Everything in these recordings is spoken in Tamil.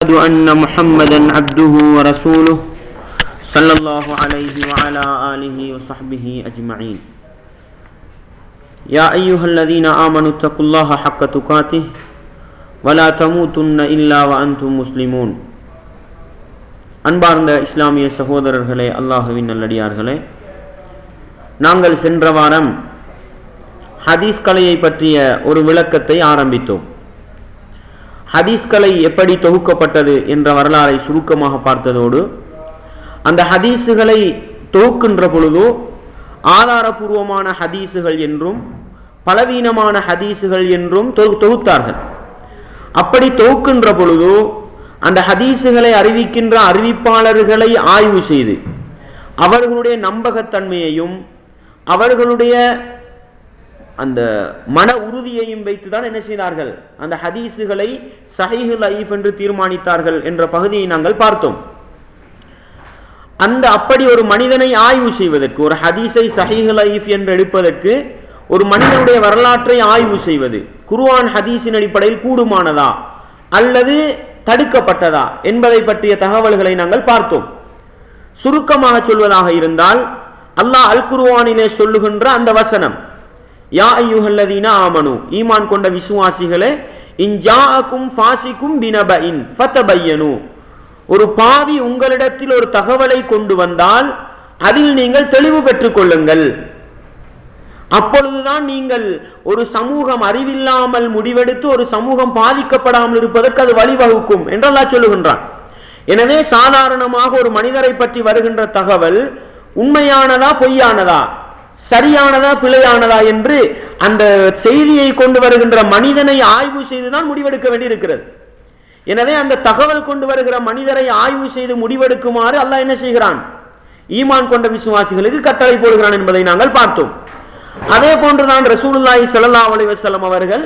وأشهد أن محمدا عبده ورسوله صلى الله عليه وعلى آله وصحبه أجمعين. يا أيها الذين آمنوا اتقوا الله حق تقاته ولا تموتن إلا وأنتم مسلمون. அன்பார்ந்த இஸ்லாமிய சகோதரர்களே, அல்லாஹ்வின் நல்லடியார்களே, நாங்கள் சென்ற வாரம் ஹதீஸ் கலையை பற்றிய ஒரு விளக்கத்தை ஆரம்பித்தோம். ஹதீஸ் கலை எப்படி தொகுக்கப்பட்டது என்ற வரலாறை சுருக்கமாக பார்த்ததோடு, அந்த ஹதீஸுகளை தொகுக்கின்ற பொழுதோ ஆதாரபூர்வமான ஹதீஸுகள் என்றும் பலவீனமான ஹதீஸுகள் என்றும் தொகுத்தார்கள். அப்படி தொகுக்கின்ற பொழுதோ அந்த ஹதீஸுகளை அறிவிக்கின்ற அறிவிப்பாளர்களை ஆய்வு செய்து அவர்களுடைய நம்பகத்தன்மையையும் அவர்களுடைய அந்த மன உறுதியையும் வைத்துதான் என்ன செய்தார்கள், அந்த ஹதீஸுகளை சஹீஹ் லைஃப் என்று தீர்மானித்தார்கள் என்ற பகுதியை நாங்கள் பார்த்தோம். அப்படி ஒரு மனிதனை ஆய்வு செய்வதற்கு, ஒரு ஹதீஸை சஹீஹ் லைஃப் என்று எடுப்பதற்கு ஒரு மனிதனுடைய வரலாற்றை ஆய்வு செய்வது குர்ஆன் ஹதீஸின் அடிப்படையில் கூடுமானதா அல்லது தடுக்கப்பட்டதா என்பதை பற்றிய தகவல்களை நாங்கள் பார்த்தோம். சுருக்கமாக சொல்வதாக இருந்தால், அல்லாஹ் அல் குர்ஆனிலே சொல்லுகின்ற அந்த வசனம், யா அய்யுஹல்லதீன ஆமனு, ஈமான் கொண்ட விசுவாசிகளே, இன் ஜாஅக்கும் ஃபாஸிகும் பினபஇன் ஃபதபய்யனு, ஒரு பாவி உங்களிடத்தில் ஒரு தகவலை கொண்டு வந்தால் அதில் நீங்கள் தெளிவு பெற்றுக் கொள்ளுங்கள். அப்பொழுதுதான் நீங்கள் ஒரு சமூகம் அறிவில்லாமல் முடிவெடுத்து ஒரு சமூகம் பாதிக்கப்படாமல் இருப்பதற்கு அது வழிவகுக்கும் என்று அல்லாஹ் சொல்லுகின்றான். எனவே சாதாரணமாக ஒரு மனிதரை பற்றி வருகின்ற தகவல் உண்மையானதா பொய்யானதா, சரியானதா பிழையானதா என்று அந்த செய்தியை கொண்டு வருகின்ற மனிதனை ஆய்வு செய்துதான் முடிவெடுக்க வேண்டியிருக்கிறது. எனவே அந்த தகவல் கொண்டு வருகிற மனிதரை ஆய்வு செய்து முடிவெடுக்குமாறு அல்லாஹ் என்ன செய்கிறான், ஈமான் கொண்ட விசுவாசிகளுக்கு கட்டளை போடுகிறான் என்பதை நாங்கள் பார்த்தோம். அதே போன்றுதான் ரசூலுல்லாஹி ஸல்லல்லாஹு அலைஹி வஸல்லம் அவர்கள்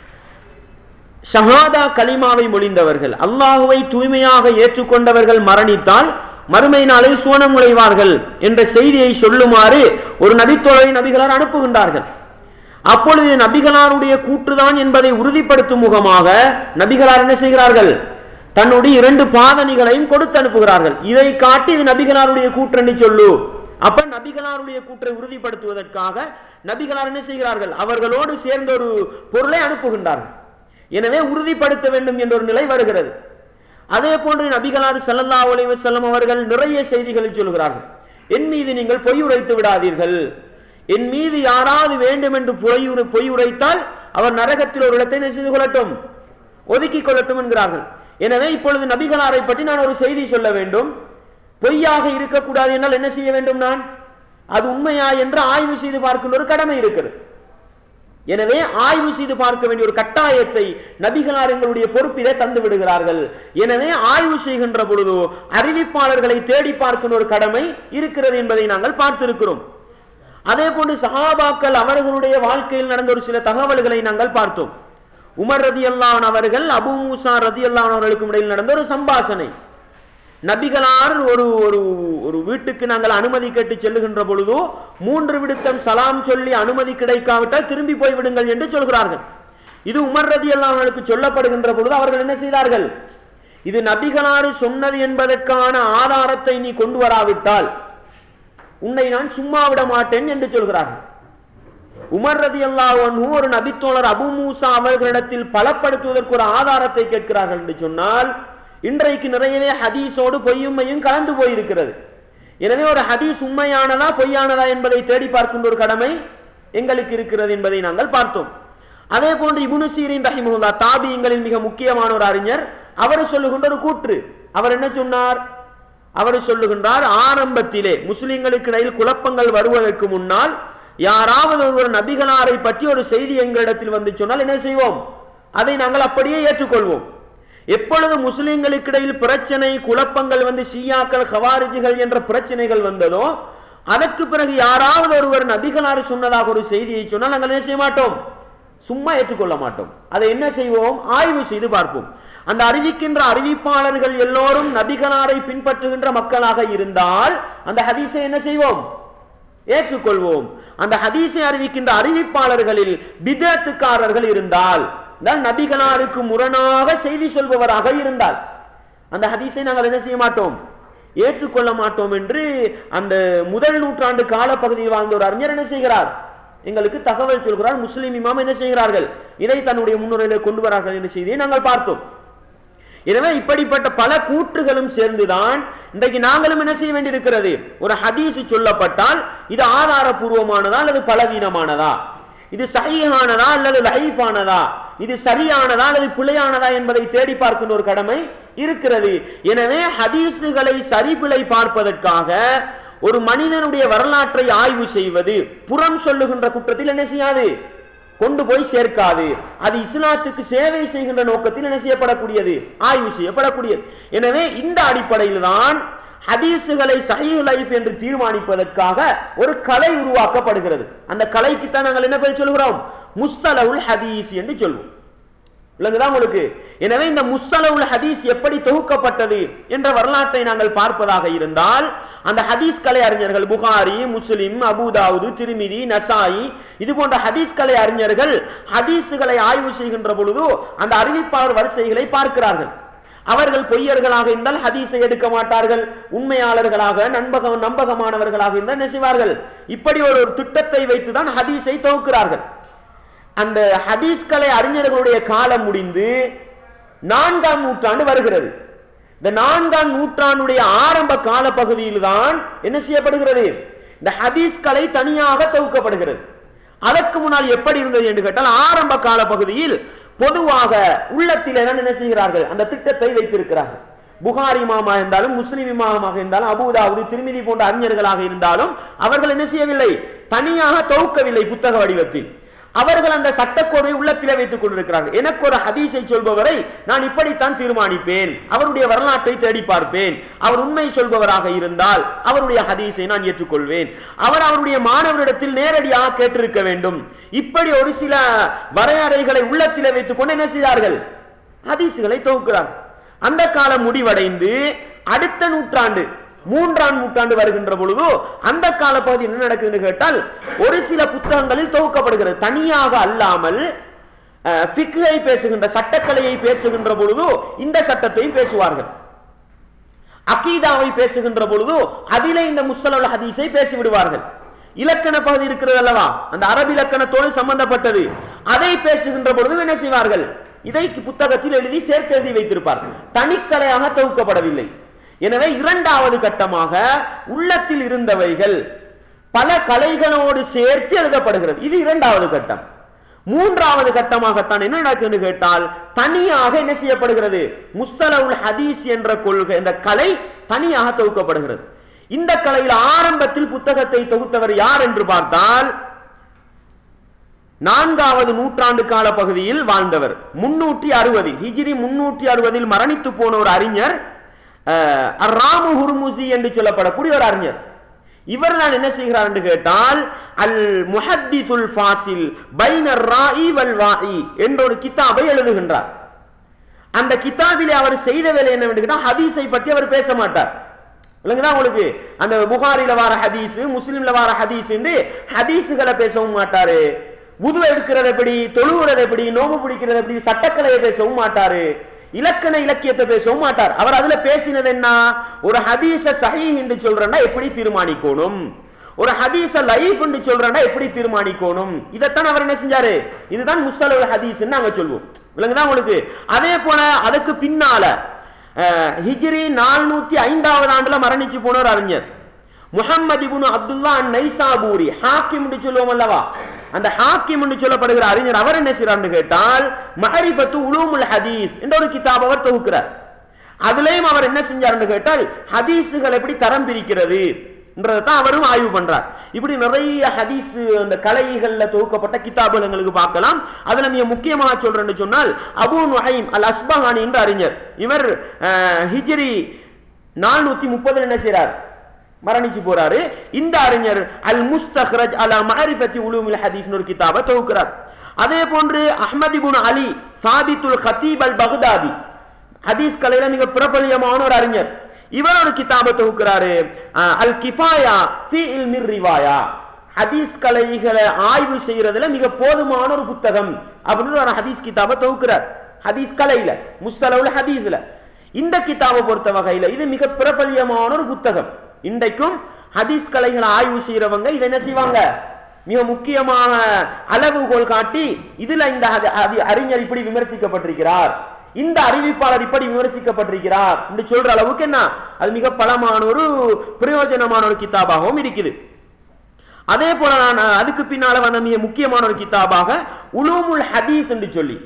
ஷஹாதா கலிமாவை மொழிந்தவர்கள், அல்லாஹுவை தூய்மையாக ஏற்றுக்கொண்டவர்கள் மரணித்தால் மறுமை நாளில் சுவனம் நுழைவார்கள் என்ற செய்தியை சொல்லுமாறு ஒரு நபித்தோழரை நபிகளார் அனுப்புகின்றார்கள். அப்பொழுது நபிகளாருடைய கூற்றுதான் என்பதை உறுதிப்படுத்தும் முகமாக நபிகளார் என்ன செய்கிறார்கள், தன்னுடைய 2 பாதணிகளையும் கொடுத்து அனுப்புகிறார்கள். இதை காட்டி இது நபிகளாருடைய கூற்றென்று சொல்லு. அப்ப நபிகளாருடைய கூற்றை உறுதிப்படுத்துவதற்காக நபிகளார் என்ன செய்கிறார்கள், அவர்களோடு சேர்ந்த ஒரு பொருளை அனுப்புகின்றார்கள். எனவே உறுதிப்படுத்த வேண்டும் என்ற ஒரு நிலை வருகிறது. அதே போன்று நபிகளார் ஸல்லல்லாஹு அலைஹி வஸல்லம் அவர்கள் நிறைய செய்திகளை சொல்கிறார்கள். என் மீது நீங்கள் பொய் உரைத்து விடாதீர்கள், என் மீது யாராவது வேண்டும் என்று பொய் உரைத்தால் அவர் நரகத்தில் ஒரு இடத்தை செய்து கொள்ளட்டும், ஒதுக்கிக் கொள்ளட்டும் என்கிறார்கள். எனவே இப்பொழுது நபிகளாரை பற்றி நான் ஒரு செய்தி சொல்ல வேண்டும், பொய்யாக இருக்கக்கூடாது என்றால் என்ன செய்ய வேண்டும், நான் அது உண்மையா என்று ஆய்வு செய்து பார்க்கின்ற ஒரு கடமை இருக்கிறது. எனவே ஆய்வு செய்து பார்க்க வேண்டிய ஒரு கட்டாயத்தை நபிகளார் எங்களுடைய பொறுப்பிலே தந்து விடுகிறார்கள். எனவே ஆய்வு செய்கின்ற பொழுது அறிவிப்பாளர்களை தேடி பார்க்கின்ற ஒரு கடமை இருக்கிறது என்பதை நாங்கள் பார்த்திருக்கிறோம். அதே போன்று சஹாபாக்கள் அவர்களுடைய வாழ்க்கையில் நடந்த ஒரு சில தகவல்களை நாங்கள் பார்த்தோம். உமர் ரலியல்லாஹு அன்ஹு அவர்கள் அபூ மூஸா ரலியல்லாஹு அன்ஹு அவர்களுக்கு இடையில் நடந்த ஒரு சம்பாஷணை. நபிகளார் ஒரு வீட்டுக்கு நாங்கள் அனுமதி கேட்டு செல்லுகின்ற பொழுதோ 3 விடுத்தம் சலாம் சொல்லி அனுமதி கிடைக்காவிட்டால் திரும்பி போய் விடுங்கள் என்று சொல்கிறார்கள். இது உமர் ரலியல்லாஹு அன்ஹு அவர்களுக்கு சொல்லப்படுகின்ற பொழுது அவர்கள் என்ன செய்தார்கள், இது நபிகளார் சொன்னது என்பதற்கான ஆதாரத்தை நீ கொண்டு வராவிட்டால் உன்னை நான் சும்மா விட மாட்டேன் என்று சொல்கிறார்கள். உமர் ரலியல்லாஹு அன்ஹு ஒரு நபித்தோழர் அபூ மூஸா அவர்களிடத்தில் பலப்படுத்துவதற்கு ஒரு ஆதாரத்தை கேட்கிறார்கள் என்று சொன்னால், இன்றைக்கு நிறையவே ஹதீஸோடு பொய்யுமையும் கலந்து போயிருக்கிறது. எனவே ஒரு ஹதீஸ் உண்மையானதா பொய்யானதா என்பதை தேடி பார்க்கின்ற ஒரு கடமை எங்களுக்கு இருக்கிறது என்பதை நாங்கள் பார்த்தோம். அதே போன்று இப்னு சீரின் ரஹிமஹுல்லாஹ் தாபியீன்களின் மிக முக்கியமான ஒரு அறிஞர், அவர் சொல்லுகின்ற ஒரு கூற்று, அவர் என்ன சொன்னார், அவர் சொல்லுகின்றார், ஆரம்பத்திலே முஸ்லிம்களுக்கு இடையில் குழப்பங்கள் வருவதற்கு முன்னால் யாராவது ஒரு நபிகளாரை பற்றி ஒரு செய்தி எங்களிடத்தில் வந்து சொன்னால் என்ன செய்வோம், அதை நாங்கள் அப்படியே ஏற்றுக்கொள்வோம். எப்பொழுது முஸ்லிம்களுக்கு இடையில் பிரச்சனை குழப்பங்கள் வந்து ஷியாக்கள் ஹவாரிஜிகள் என்ற பிரச்சனைகள் வந்ததோ அதற்கு பிறகு யாராவது ஒருவர் நபிகளார் சொன்னதாக ஒரு செய்தியை சொன்னால் நாங்கள் என்ன செய்ய மாட்டோம், சும்மா ஏற்றுக்கொள்ள மாட்டோம். அதை என்ன செய்வோம், ஆய்வு செய்து பார்ப்போம். அந்த அறிவிக்கின்ற அறிவிப்பாளர்கள் எல்லோரும் நபிகளாரை பின்பற்றுகின்ற மக்களாக இருந்தால் அந்த ஹதீஸை என்ன செய்வோம், ஏற்றுக்கொள்வோம். அந்த ஹதீஸை அறிவிக்கின்ற அறிவிப்பாளர்களில் பிதஅத்துக்காரர்கள் இருந்தால், நபிகளாருக்கு முரணாக செய்தி சொல்பவராக இருந்தால், அந்த ஹதீஸை நாங்கள் என்ன செய்ய மாட்டோம், ஏற்றுக்கொள்ள மாட்டோம் என்று அந்த முதல் நூற்றாண்டு காலப்பகுதியில் வாழ்ந்த ஒரு அறிஞர் என்ன செய்கிறார், எங்களுக்கு தகவல் சொல்கிறார். முஸ்லிம் இமாம் என்ன செய்கிறார்கள், இதை தன்னுடைய முன்னுரையில் கொண்டு வரார்கள் என்ற செய்தியை நாங்கள் பார்த்தோம். எனவே இப்படிப்பட்ட பல கூற்றுகளும் சேர்ந்துதான் இன்றைக்கு நாங்களும் என்ன செய்ய வேண்டியிருக்கிறது. ஒரு ஹதீஸ் சொல்லப்பட்டால் இது ஆதாரபூர்வமானதா அல்லது பலவீனமானதா, இது சஹீஹானதா அல்லது லைஃபானதா, இது சரியானதா அல்லது பிழையானதா என்பதை தேடி பார்க்கின்ற ஒரு கடமை இருக்கிறது. எனவே ஹதீஸுகளை சரிபிழை பார்ப்பதற்காக ஒரு மனிதனுடைய வரலாற்றை ஆய்வு செய்வது புறம் சொல்லுகின்ற குற்றத்தில் என்ன செய்யாது, கொண்டு போய் சேர்க்காது. அது இஸ்லாத்துக்கு சேவை செய்கின்ற நோக்கத்தில் என்ன செய்யப்படக்கூடியது, ஆய்வு செய்யப்படக்கூடியது. எனவே இந்த அடிப்படையில் தான் ஹதீஸுகளை சஹீஹ் லைஃப் என்று தீர்மானிப்பதற்காக ஒரு கலை உருவாக்கப்படுகிறது. அந்த கலைக்கு தான் நாங்கள் என்ன பேர் சொல்கிறோம், முஸ்தலவுல் ஹதீஸ் என்று சொல்வோம். விளங்குதா உங்களுக்கு? எனவே இந்த முஸ்தலவுல் ஹதீஸ் எப்படி தொகுக்கப்பட்டது என்ற வரலாற்றை நாங்கள் பார்ப்பதாக இருந்தால், அந்த ஹதீஸ் கலை அறிஞர்கள் புகாரி, முஸ்லிம், அபூதாவுது, திர்மிதி, நசாயி இது போன்ற ஹதீஸ் கலை அறிஞர்கள் ஹதீஸுகளை ஆய்வு செய்கின்ற பொழுது அந்த அறிவிப்பாளர் வரிசைகளை பார்க்கிறார்கள். அவர்கள் பொய்யர்களாக இருந்தால் ஹதீஸை எடுக்க மாட்டார்கள், உண்மையாளர்களாக நம்பகமானவர்களாக இருந்தால் என்ன செய்வார்கள், இப்படி ஒரு திட்டத்தை வைத்துதான் ஹதீஸை தொகுக்கிறார்கள். அந்த ஹதீஸ் கலை அறிஞர்களுடைய காலம் முடிந்து 4ஆம் நூற்றாண்டு வருகிறது. இந்த 4ஆம் நூற்றாண்டுடைய ஆரம்ப கால பகுதியில் தான் என்ன செய்யப்படுகிறது, இந்த ஹதீஸ் கலை தனியாக தொகுக்கப்படுகிறது. அதற்கு முன்னால் எப்படி இருந்தது என்று கேட்டால், ஆரம்ப கால பகுதியில் பொதுவாக உள்ளத்திலே தான் என்ன செய்கிறார்கள், அந்த திட்டத்தை வைத்திருக்கிறார்கள். புகாரி இமாமாக இருந்தாலும், முஸ்லிம் இமாமாக இருந்தாலும், அபூதாவுது, திர்மிதி போன்ற அறிஞர்களாக இருந்தாலும் அவர்கள் என்ன செய்யவில்லை, தனியாக தொகுக்கவில்லை புத்தக வடிவத்தில். அவர்கள் அந்த சட்டக்கோவை உள்ளத்திலே வைத்துக் கொண்டிருக்கிறார்கள். எனக்கு ஒரு ஹதீஸை சொல்பவரை நான் இப்படித்தான் தீர்மானிப்பேன், அவருடைய வரலாற்றை தேடி பார்ப்பேன், அவர் உண்மை சொல்பவராக இருந்தால் அவருடைய ஹதீஸை நான் ஏற்றுக்கொள்வேன், அவர் அவருடைய மாணவரிடத்தில் நேரடியாக கேட்டிருக்க வேண்டும். இப்படி ஒரு சில வரையறைகளை உள்ளத்திலே வைத்துக் கொண்டு என்ன செய்தார்கள், ஹதீஸுகளை தொகுக்கிறார். அந்த காலம் முடிவடைந்து அடுத்த நூற்றாண்டு 3ஆம் நூற்றாண்டு வருகின்ற பொழுது அந்த கால பகுதியில் என்ன நடக்குதுன்னு கேட்டால், ஒரு சில புத்தகங்களில் தொகுக்கப்படுகிறது. தனியாக அல்லாமல் ஃபிக்ஹை பேசுகின்ற, சட்டக்கலையை பேசுகின்ற பொழுது இந்த சட்டத்தையும் பேசுவார்கள். அகீதாவை பேசுகின்ற பொழுது அதிலே இந்த முஸ்தலஹுல் ஹதீஸை பேசிவிடுவார்கள். இலக்கண பகுதி இருக்கிறது அல்லவா, அந்த அரபி இலக்கணத்தோடு சம்பந்தப்பட்டது, அதை பேசுகின்ற பொழுது என்ன செய்வார்கள், இதை புத்தகத்தில் எழுதி சேர்த்து எழுதி வைத்திருப்பார்கள். தனிக்கலையாக தொகுக்கப்படவில்லை. எனவே 2வது கட்டமாக உள்ளத்தில் இருந்தவைகள் பல கலைகளோடு சேர்த்து எழுதப்படுகிறது. இது 2வது கட்டம். 3வது கட்டமாகத்தான் என்ன நடக்குதுன்னு கேட்டால், தனியாக என்ன செய்யப்படுகிறது, முஸ்தலஹுல் ஹதீஸ் என்ற கொள்கை, இந்த கலை தனியாக தொகுக்கப்படுகிறது. இந்த கலையில் ஆரம்பத்தில் புத்தகத்தை தொகுத்தவர் யார் என்று பார்த்தால், 4வது நூற்றாண்டு கால பகுதியில் வாழ்ந்தவர், 360 ஹிஜ்ரி 360 மரணித்து போன ஒரு அறிஞர், ராமு ஹுர்முசி என்று சொல்லப்படக்கூடிய ஒரு அறிஞர். இவர் தான் என்ன செய்கிறார் என்று கேட்டால், அல் முஹத்திஸுல் ஃபாசில் பைனர் ராஇ வல் வாஇ என்ற ஒரு கிதாபை எழுதுகின்றார். அந்த கிதாபிலே அவர் செய்த வேலை என்னவென்று கேட்டால், ஹதீஸை பற்றி அவர் பேச மாட்டார். இல்லைங்களா உங்களுக்கு, அந்த புகாரில வர ஹதீஸ், முஸ்லிம்ல வர ஹதீஸ் என்று ஹதீஸுகளை பேசவும் மாட்டாரு. வுது எடுக்கிறது எப்படி, தொழுகிறது எப்படி, நோம்பு பிடிக்கிறது எப்படி, சட்டக்கலையை பேசவும் மாட்டாரு. இலக்கண இலக்கியத்தை பேசவும் மாட்டார். அவர் அதுல பேசினது என்ன, ஒரு ஹதீஸ சஹீஹ் என்று சொல்றேன்னா எப்படி தீர்மானிக்கணும், ஒரு ஹதீஸ லைஃப் என்று சொல்றேன்னா எப்படி தீர்மானிக்கணும், இதைத்தான் அவர் என்ன செஞ்சாரு, இதுதான் முஸ்தலஹுல் ஹதீஸ் நாங்க சொல்வோம். விளங்குதா உங்களுக்கு? அதே போல அதுக்கு பின்னால ஹிஜ்ரி 405வது ஆண்டுல மரணிச்சு போன ஒரு அறிஞர் முஹம்மது இப்னு அப்துல்லா நைசாபூரி, ஹாக்கிம் என்று சொல்லுவோம் அல்லவா, அந்த ஹாக்கிம் என்று சொல்லப்படுகிற அறிஞர் அவர் என்ன செய்யறாருன்னு கேட்டால், மஅரிஃபத்து உலூமுல் ஹதீஸ் என்ற ஒரு கிதாப் அவர் தொகுக்கிறார். அதுலயும் அவர் என்ன செஞ்சாருன்னு கேட்டால், ஹதீஸுகள் எப்படி தரம் பிரிக்கிறது என்றதான் அவரும் ஆய்வு பண்றார். இப்படி நிறைய ஹதீஸ் அந்த கலைகள்ல தொகுக்கப்பட்ட கிதாபுகள் எங்களுக்கு பார்க்கலாம். அதுல மிக முக்கியமாக சொல்றேன்னு சொன்னால், அபூ நுஹைம் அல் அஸ்பஹானி என்ற அறிஞர், இவர் ஹிஜ்ரி 430 என்ன செய்றார், மரணிச்சு போறாரு. இந்த அறிஞர் அல் முஸ்தக்ரஜ் அலா மஅரிஃபத்தி உலூமுல் ஹதீஸ் ஒரு கிதாபை தொகுக்கிறார். அதே போன்று அஹ்மத் இப்னு அலி சாபித்துல் கதீப் அல் பக்தாதி, ஹதீஸ் கலையில மிக பிரபல்யமான ஒரு அறிஞர், இவர் ஒரு கிதாபை தொகுக்கிறாரு, அல் கிஃபாயா ஃபீ இல்மிர் ரிவாயா, ஹதீஸ் கலைகளை ஆய்வு செய்யறதுல மிக போதுமான ஒரு புத்தகம் அப்படின்னு ஒரு ஹதீஸ் கிதாபை தொகுக்கிறார். ஹதீஸ் கலையில, முஸ்தலஹுல் ஹதீஸ்ல இந்த கிதாபை பொறுத்த வகையில இது மிக பிரபல்யமான ஒரு புத்தகம். இன்றைக்கும் ஹதீஸ் கலைகளை ஆய்வு செய்யறவங்க இதை என்ன செய்வாங்க, மிக முக்கியமான அளவுகோல் காட்டி இதுல இந்த அறிஞர் இப்படி விமர்சிக்கப்பட்டிருக்கிறார், இந்த அறிவிப்பாளர் இப்படி விமர்சிக்கப்பட்டிருக்கிறார் என்று சொல்ற அளவுக்கு என்ன அது மிக பலமான ஒரு பிரயோஜனமான ஒரு கிதாபாகவும் இருக்குது. அதே போல நான் அதுக்கு பின்னால வந்த மிக முக்கியமான ஒரு கிதாபாக உலூமுல் ஹதீஸ் என்று சொல்லி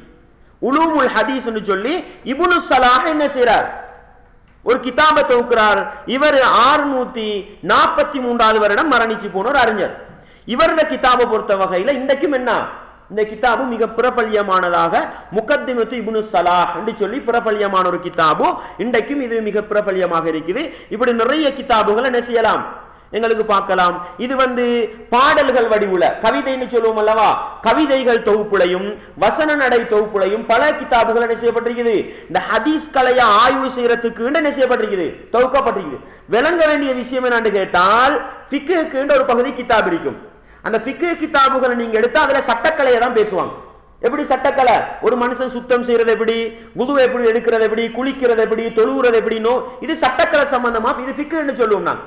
இப்னு ஸலாஹ் என்ன செய்றார், ஒரு கிதாபை தொகுக்கிறார். இவர் 643வது வருடம் மரணிச்சு போன ஒரு அறிஞர். இவருடைய கிதாபை பொறுத்த வகையில இன்றைக்கும் என்ன, இந்த கிதாபு மிக பிரபல்யமானதாக முகத்திமத்து இப்னு ஸலாஹ் என்று சொல்லி பிரபல்யமான ஒரு கிதாபு. இன்றைக்கும் இது மிக பிரபல்யமாக இருக்குது. இப்படி நிறைய கிதாபுகள் என்ன செய்யலாம், எங்களுக்கு பார்க்கலாம். இது பாடல்கள் வடிவுல கவிதைன்னு சொல்லுவோம் அல்லவா, கவிதைகள் தொகுப்புலையும் வசன நடை தொகுப்புலையும் பல கிதாபுகள் என்ன செய்யப்பட்டிருக்குது. இந்த ஹதீஸ் கலையை ஆய்வு செய்யறதுக்கு என்ன செய்யப்பட்டிருக்குது, தொகுக்கப்பட்டிருக்குது. விளங்க வேண்டிய விஷயம் என்னன்னு கேட்டால், ஃபிக்ஹுக்கு ஒரு பகுதி கிதாப் இருக்கும். அந்த ஃபிக்ஹ் கிதாபுகளை நீங்க எடுத்தா அதுல சட்டக்கலையை தான் பேசுவாங்க. எப்படி சட்டக்கலை, ஒரு மனுஷன் சுத்தம் செய்யறது எப்படி, wudu எப்படி எடுக்கிறது எப்படி, குளிக்கிறது எப்படி, தொழுகிறது எப்படினோ இது சட்டக்கலை சம்பந்தமா, இது ஃபிக்ஹ்னு சொல்லுவோம் நான்.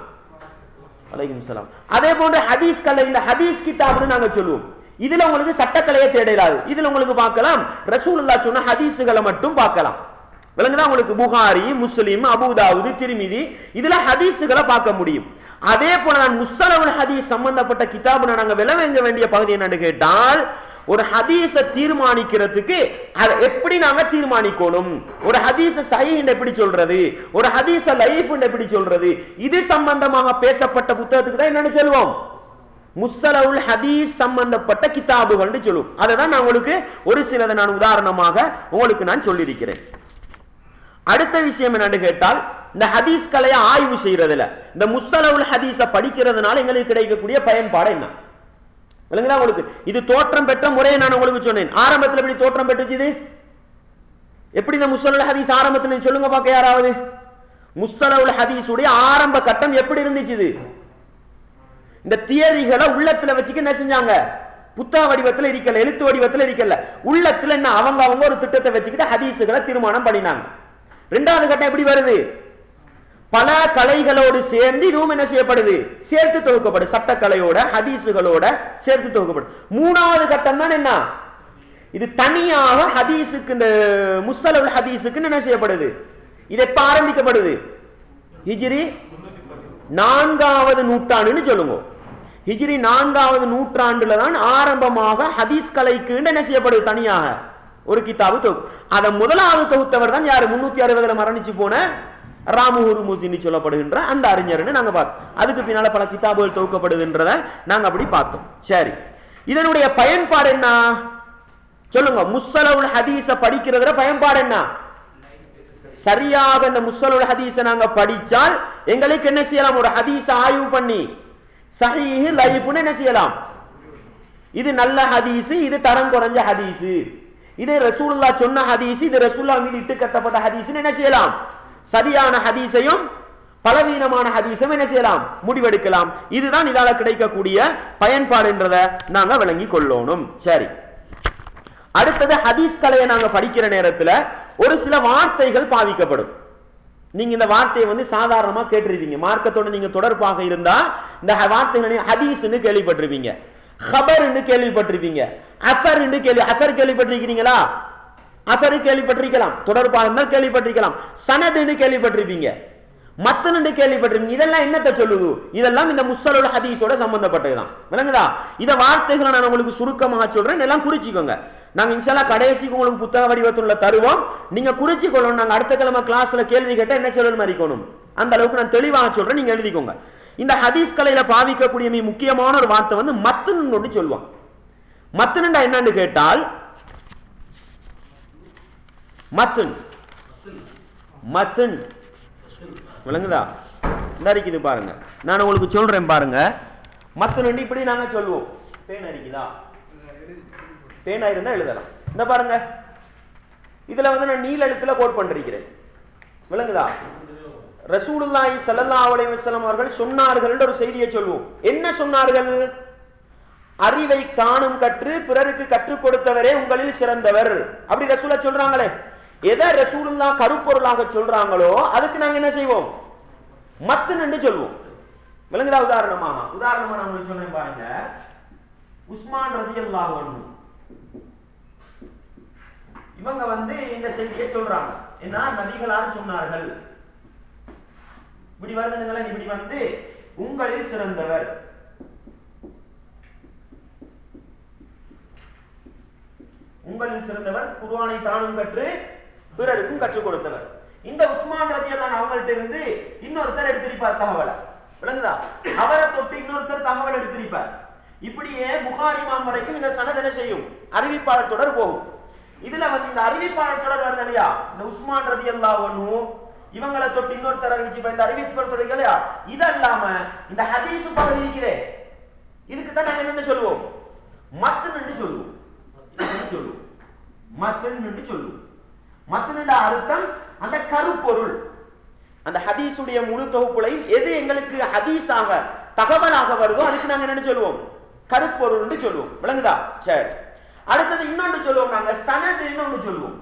அதே போன்ற ஹதீஸ் கலை, இந்த ஹதீஸ் கிதாப்னு நாங்க சொல்லுவோம். இதுல உங்களுக்கு சட்டக்கலையை தேடலாது. இதுல உங்களுக்கு பார்க்கலாம் ரசூலுல்லாஹ் சொன்ன ஹதீஸ்களை மட்டும் பார்க்கலாம். விளங்குதா உங்களுக்கு, புகாரி, முஸ்லிம், அபூதாவுது, திர்மிதி, இதுல ஹதீஸ்களை பார்க்க முடியும். அதே போல நான் முஸ்தலஹுல் ஹதீஸ் சம்பந்தப்பட்ட கிதாபுல நாங்க விளங்க வேண்டிய பகுதி என்னன்னு கேட்டால், ஒரு ஹதீஸை தீர்மானிக்கிறதுக்கு எப்படி நாங்க தீர்மானிக்கணும், ஒரு ஹதீஸ சஹீஹ் எப்படி சொல்றது, ஒரு ஹதீஸ லைஃப் எப்படி சொல்றது, இது சம்பந்தமாக பேசப்பட்ட புத்தகத்துக்கு தான் என்னன்னு சொல்லுவோம், முஸ்தலஹுல் ஹதீஸ் சம்பந்தப்பட்ட கிதாபுகள் சொல்லுவோம். அதை தான் நான் உங்களுக்கு ஒரு சிலதை நான் உதாரணமாக உங்களுக்கு நான் சொல்லியிருக்கிறேன். அடுத்த விஷயம் என்னன்னு கேட்டால், இந்த ஹதீஸ் கலையை ஆய்வு செய்யறதுல இந்த முஸ்தலஹுல் ஹதீஸ படிக்கிறதுனால எங்களுக்கு கிடைக்கக்கூடிய பயன்பாடு என்ன விளங்குதா உங்களுக்கு. இது தோற்றம் பெற்ற முறையை நான் உங்களுக்கு சொன்னேன். ஆரம்பத்தில் எப்படி தோற்றம் பெற்றுச்சு, இது எப்படி இந்த முஸ்தலஹுல் ஹதீஸ் ஆரம்பத்தில் சொல்லுங்க பார்க்க யாராவது. முஸ்தலஹுல் ஹதீஸ் உடைய ஆரம்ப கட்டம் எப்படி இருந்துச்சு, இந்த தியரிகளை உள்ளத்துல வச்சுக்க என்ன செஞ்சாங்க, புத்தக வடிவத்தில் இருக்கல, எழுத்து வடிவத்தில் இருக்கல, உள்ளத்துல என்ன அவங்க ஒரு திட்டத்தை வச்சுக்கிட்டு ஹதீஸுகளை தீர்மானம் பண்ணினாங்க. இரண்டாவது கட்டம் எப்படி வருது, பல கலைகளோடு சேர்ந்து இதுவும் என்ன செய்யப்படுது, சேர்த்து தொகுக்கப்படும், சட்டக்கலையோட ஹதீஸுகளோட சேர்த்து தொகுக்கப்படும். மூணாவது கட்டம் தான் என்ன, இது தனியாக ஹதீஸுக்கு, இந்த முஸ்தலஹுல் ஹதீஸுக்கு என்ன செய்யப்படுது, இது எப்ப ஆரம்பிக்கப்படுது, ஹிஜ்ரி 4வது நூற்றாண்டுன்னு சொல்லுங்க. ஹிஜ்ரி 4வது நூற்றாண்டுல தான் ஆரம்பமாக ஹதீஸ் கலைக்கு என்ன செய்யப்படுது, தனியாக ஒரு கிதாபு தொகுப்பு. அதை முதலாவது தொகுத்தவர் தான் யாரு, 360 மரணிச்சு போன ராமுஹுர்முஸின்னு சொல்லப்படுகின்ற அந்த அறிஞர்னு நாங்க பார்த்தோம். அதுக்கு பின்னால பல கிதாபுகள் தொகுக்கப்படுதுன்றத நாங்க அப்படி பார்த்தோம். சரி, இதனுடைய பயன்பாடு என்ன சொல்லுங்க, முஸ்தலஹுல் ஹதீஸ படிக்கிறதுல பயன்பாடு என்ன, சரியாக இந்த முஸ்தலஹுல் ஹதீஸ நாங்க படிச்சால் எங்களுக்கு என்ன செய்யலாம், ஒரு ஹதீஸ ஆய்வு பண்ணி சஹீஹ் லைஃப்னு என்ன செய்யலாம், இது நல்ல ஹதீஸ், இது தரம் குறைஞ்ச ஹதீஸ், இது ரசூலுல்லாஹ் சொன்ன ஹதீஸ், இது ரசூலுல்லாஹ் மீது இட்டு கட்டப்பட்ட ஹதீஸ்னு என்ன செய்யலாம், சரியான ஹதீஸையும் பலவீனமான ஹதீஸையும் என்ன செய்யலாம், முடிவெடுக்கலாம். இதுதான் இதால கிடைக்கக்கூடிய பயன்பாடு என்றதை நாங்க விளங்கி கொள்ளணும். சரி, அடுத்தது ஹதீஸ் கலையை நாங்க படிக்கிற நேரத்துல ஒரு சில வார்த்தைகள் பாவிக்கப்படும். நீங்க இந்த வார்த்தையை சாதாரணமா கேட்டிருப்பீங்க, மார்க்கத்தோட நீங்க தொடர்பாக இருந்தா இந்த வார்த்தைகளை ஹதீஸ்னு கேள்விப்பட்டிருப்பீங்க, ஹபர்னு கேள்விப்பட்டிருப்பீங்க, அசர் கேள்விப்பட்டிருக்கிறீங்களா, அசரு கேள்விப்பட்டிருக்கலாம், தொடர்பாக இருந்தால் கேள்விப்பட்டிருக்கலாம், சனதுன்னு கேள்விப்பட்டிருப்பீங்க, மத்தனு கேள்விப்பட்டிருப்பீங்க. இதெல்லாம் என்னத்தை சொல்லுது, இதெல்லாம் இந்த முஸ்தலஹுல் ஹதீஸோட சம்பந்தப்பட்டதுதான். விளங்குதா? இத வார்த்தைகளை நான் உங்களுக்கு சுருக்கமாக சொல்றேன், எல்லாம் குறிச்சிக்கோங்க. நாங்க இன்ஷால்லா கடைசிக்கு உங்களுக்கு புத்தக வடிவத்துல தருவோம், நீங்க குறிச்சிக்கொள்ளணும். நாங்க அடுத்த கிழமை கிளாஸ்ல கேள்வி கேட்டா என்ன சொல்லணும் இருக்கணும், அந்த அளவுக்கு நான் தெளிவாக சொல்றேன், நீங்க எழுதிக்கோங்க. இந்த ஹதீஸ் கலையில பாவிக்கக்கூடிய மிக முக்கியமான ஒரு வார்த்தை மத்துன்னு சொல்லுவாங்க. மத்துனுண்டா என்னன்னு கேட்டால், மத்துன் விளங்குதா, இது பாருங்க, நான் உங்களுக்கு சொல்றேன் பாருங்க. மத்துன் இப்படி நாங்க சொல்லுவோம், பேனா இருக்குதா, பேனா இருந்தா எழுதலாம். இந்த பாருங்க, இதுல நான் நீல எழுத்துல கோட் பண்ணிருக்கிறேன். விளங்குதா? ரசூலுல்லாஹி ஸல்லல்லாஹு அலைஹி வஸல்லம் அவர்கள் சொன்னார்கள் ஒரு செய்தியை சொல்லுவோம். என்ன சொன்னார்கள்? அறிவை தானும் கற்று பிறருக்கு கற்றுக் கொடுத்தவரே உங்களில் சிறந்தவர். அப்படி ரசூலுல்லாஹ் சொல்றாங்களே. எதை ரசூலுல்லாஹ் கருப்பொருளாக சொல்றாங்களோ அதுக்கு நாங்க என்ன செய்வோம்? மத்ன்னு சொல்லுவோம். விளங்குதா? உதாரணமா நான் உங்களுக்கு சொன்னேன் பாருங்க. உஸ்மான் ரலியல்லாஹு அன்ஹு இவங்க இந்த செய்தியை சொல்றாங்க. என்ன? நபிகளார் சொன்னார்கள். இப்படி வருதுங்களா? இப்படி உங்களில் சிறந்தவர், உங்களில் சிறந்தவர், குர்ஆனை தானும் கற்று பிறருக்கும் கற்றுக் கொடுத்தவர். இந்த உஸ்மான் ரலியல்லாஹு அவங்கள்ட்ட இருந்து இன்னொருத்தர் எடுத்திருப்பார் தகவலை. விளங்குதா? அவரை தொட்டு இன்னொருத்தர் தகவல் எடுத்திருப்பார். இப்படியே புகாரி இமாம் வரைக்கும் இந்த சனத் என்ன செய்யும்? அறிவிப்பாளர் தொடர் போகும். இதுல இந்த அறிவிப்பாளர் தொடர் வருது இல்லையா? இந்த உஸ்மான் ரலியல்லாஹு அன்ஹு இவங்களை தொட்டு இன்னொருத்தர் அறிவிச்சு இந்த அறிவிப்பாளர் தொடர் இல்லையா? இதல்லாம இந்த ஹதீஸ் பகுதி இருக்குதே, இதுக்கு தான் நாங்க என்ன சொல்லுவோம்? மத்ன்னு சொல்லுவோம். மத்னுடைய அர்த்தம் அந்த கருப்பொருள். அந்த ஹதீஸுடைய முழு தொகுப்புலையும் எது எங்களுக்கு ஹதீஸாக தகவலாக வருதோ அதுக்கு நாங்க என்ன சொல்லுவோம்? கருப்பொருள் சொல்லுவோம். விளங்குதா? சரி. அடுத்தது இன்னொன்று சொல்லுவோம், நாங்க சனது இன்னொன்று சொல்லுவோம்.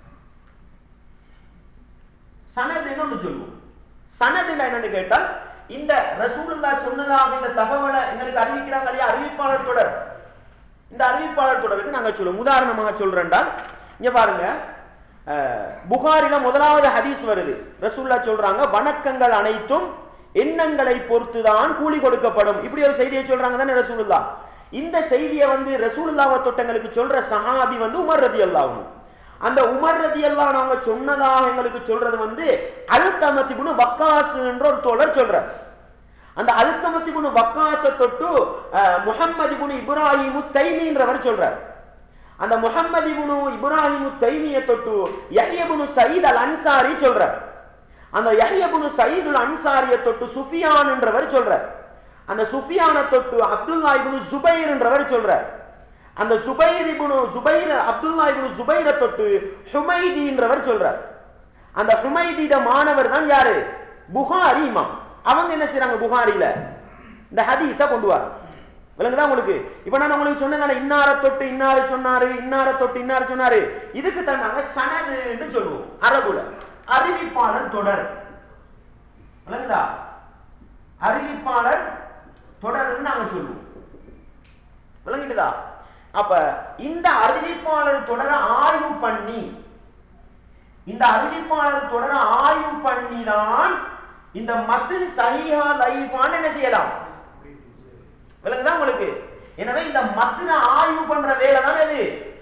சனதுல என்னன்னு கேட்டால், இந்த ரசூலுல்லாஹ் சொன்னதாக இந்த தகவலை எங்களுக்கு அறிவிக்கிறாங்க இல்லையா, அறிவிப்பாளர் தொடர். இந்த அறிவிப்பாளர் தொடருக்கு நாங்க சொல்லுவோம். உதாரணமாக சொல்றேன்டால் இங்க பாருங்க, புகாரில முதலாவது ஹதீஸ் வருது. ரசூலுல்லாஹ் சொல்றாங்க, வணக்கங்கள் அனைத்தும் எண்ணங்களை பொறுத்துதான் கூலி கொடுக்கப்படும். இப்படி ஒரு செய்தியை சொல்றாங்க தானே ரசூலுல்லாஹ். இந்த செய்தியை ரசூலுல்லாஹ் தொட்டங்களுக்கு சொல்ற சஹாபி உமர் ரலியல்லாஹு அன்ஹு. அந்த உமர் ரலியல்லாஹு அன்ஹு அவங்க சொன்னதாக எங்களுக்கு சொல்றது அல்கமத் இப்னு வக்காஸ் என்ற ஒரு தோழர் சொல்றார். அந்த அல்கமத் இப்னு வக்காஸ தொட்டு முஹம்மது இப்னு இப்ராஹிம் தைமின்றவர் சொல்றார். அந்த முஹம்மது இப்னு இப்ராஹிம் தைமியை தொட்டு Yahya Ibn Saeed Al Ansari சொல்றார். அந்த யஹ்யா இப்னு சயீத் அல் அன்சாரியை தொட்டு சுஃபியான் என்றவர் சொல்றார். அந்த சுஃபியானை தொட்டு அப்துல்லா இப்னு ஜுபைர் என்றவர் சொல்றார். அந்த அப்துல்லா இப்னு ஜுபைரை தொட்டு ஹுமைதி என்றவர் சொல்றார். அந்த ஹுமைதியோட மாணவர் தான் யாரு? புகாரி இமாம். அவங்க என்ன செய்றாங்க? புகாரில இந்த ஹதீஸை கொண்டு வர. விளங்குதா உங்களுக்கு? இப்ப நான் உங்களுக்கு சொன்னதான, இன்னார தொட்டு இன்னாரு சொன்னாரு, இன்னார தொட்டு இன்னாரு சொன்னாரு, இதுக்கு தான் நாங்க சனது என்று சொல்லுவோம். அரபுல அறிவிப்பாளர் தொடர். விளங்குதா? அறிவிப்பாளர் தொடர்ன்னு நாங்க சொல்லுவோம். விளங்கிட்டுதா? அப்ப இந்த அறிவிப்பாளர் தொடர ஆய்வு பண்ணி, இந்த அறிவிப்பாளர் தொடர ஆய்வு பண்ணி தான் இந்த மத்ன் சஹீஹா லைஃபான் என்ன செய்யலாம்? விளங்குதா உங்களுக்கு? எனவே இந்த மத்ன ஆய்வு பண்ற வேலை தான் எது?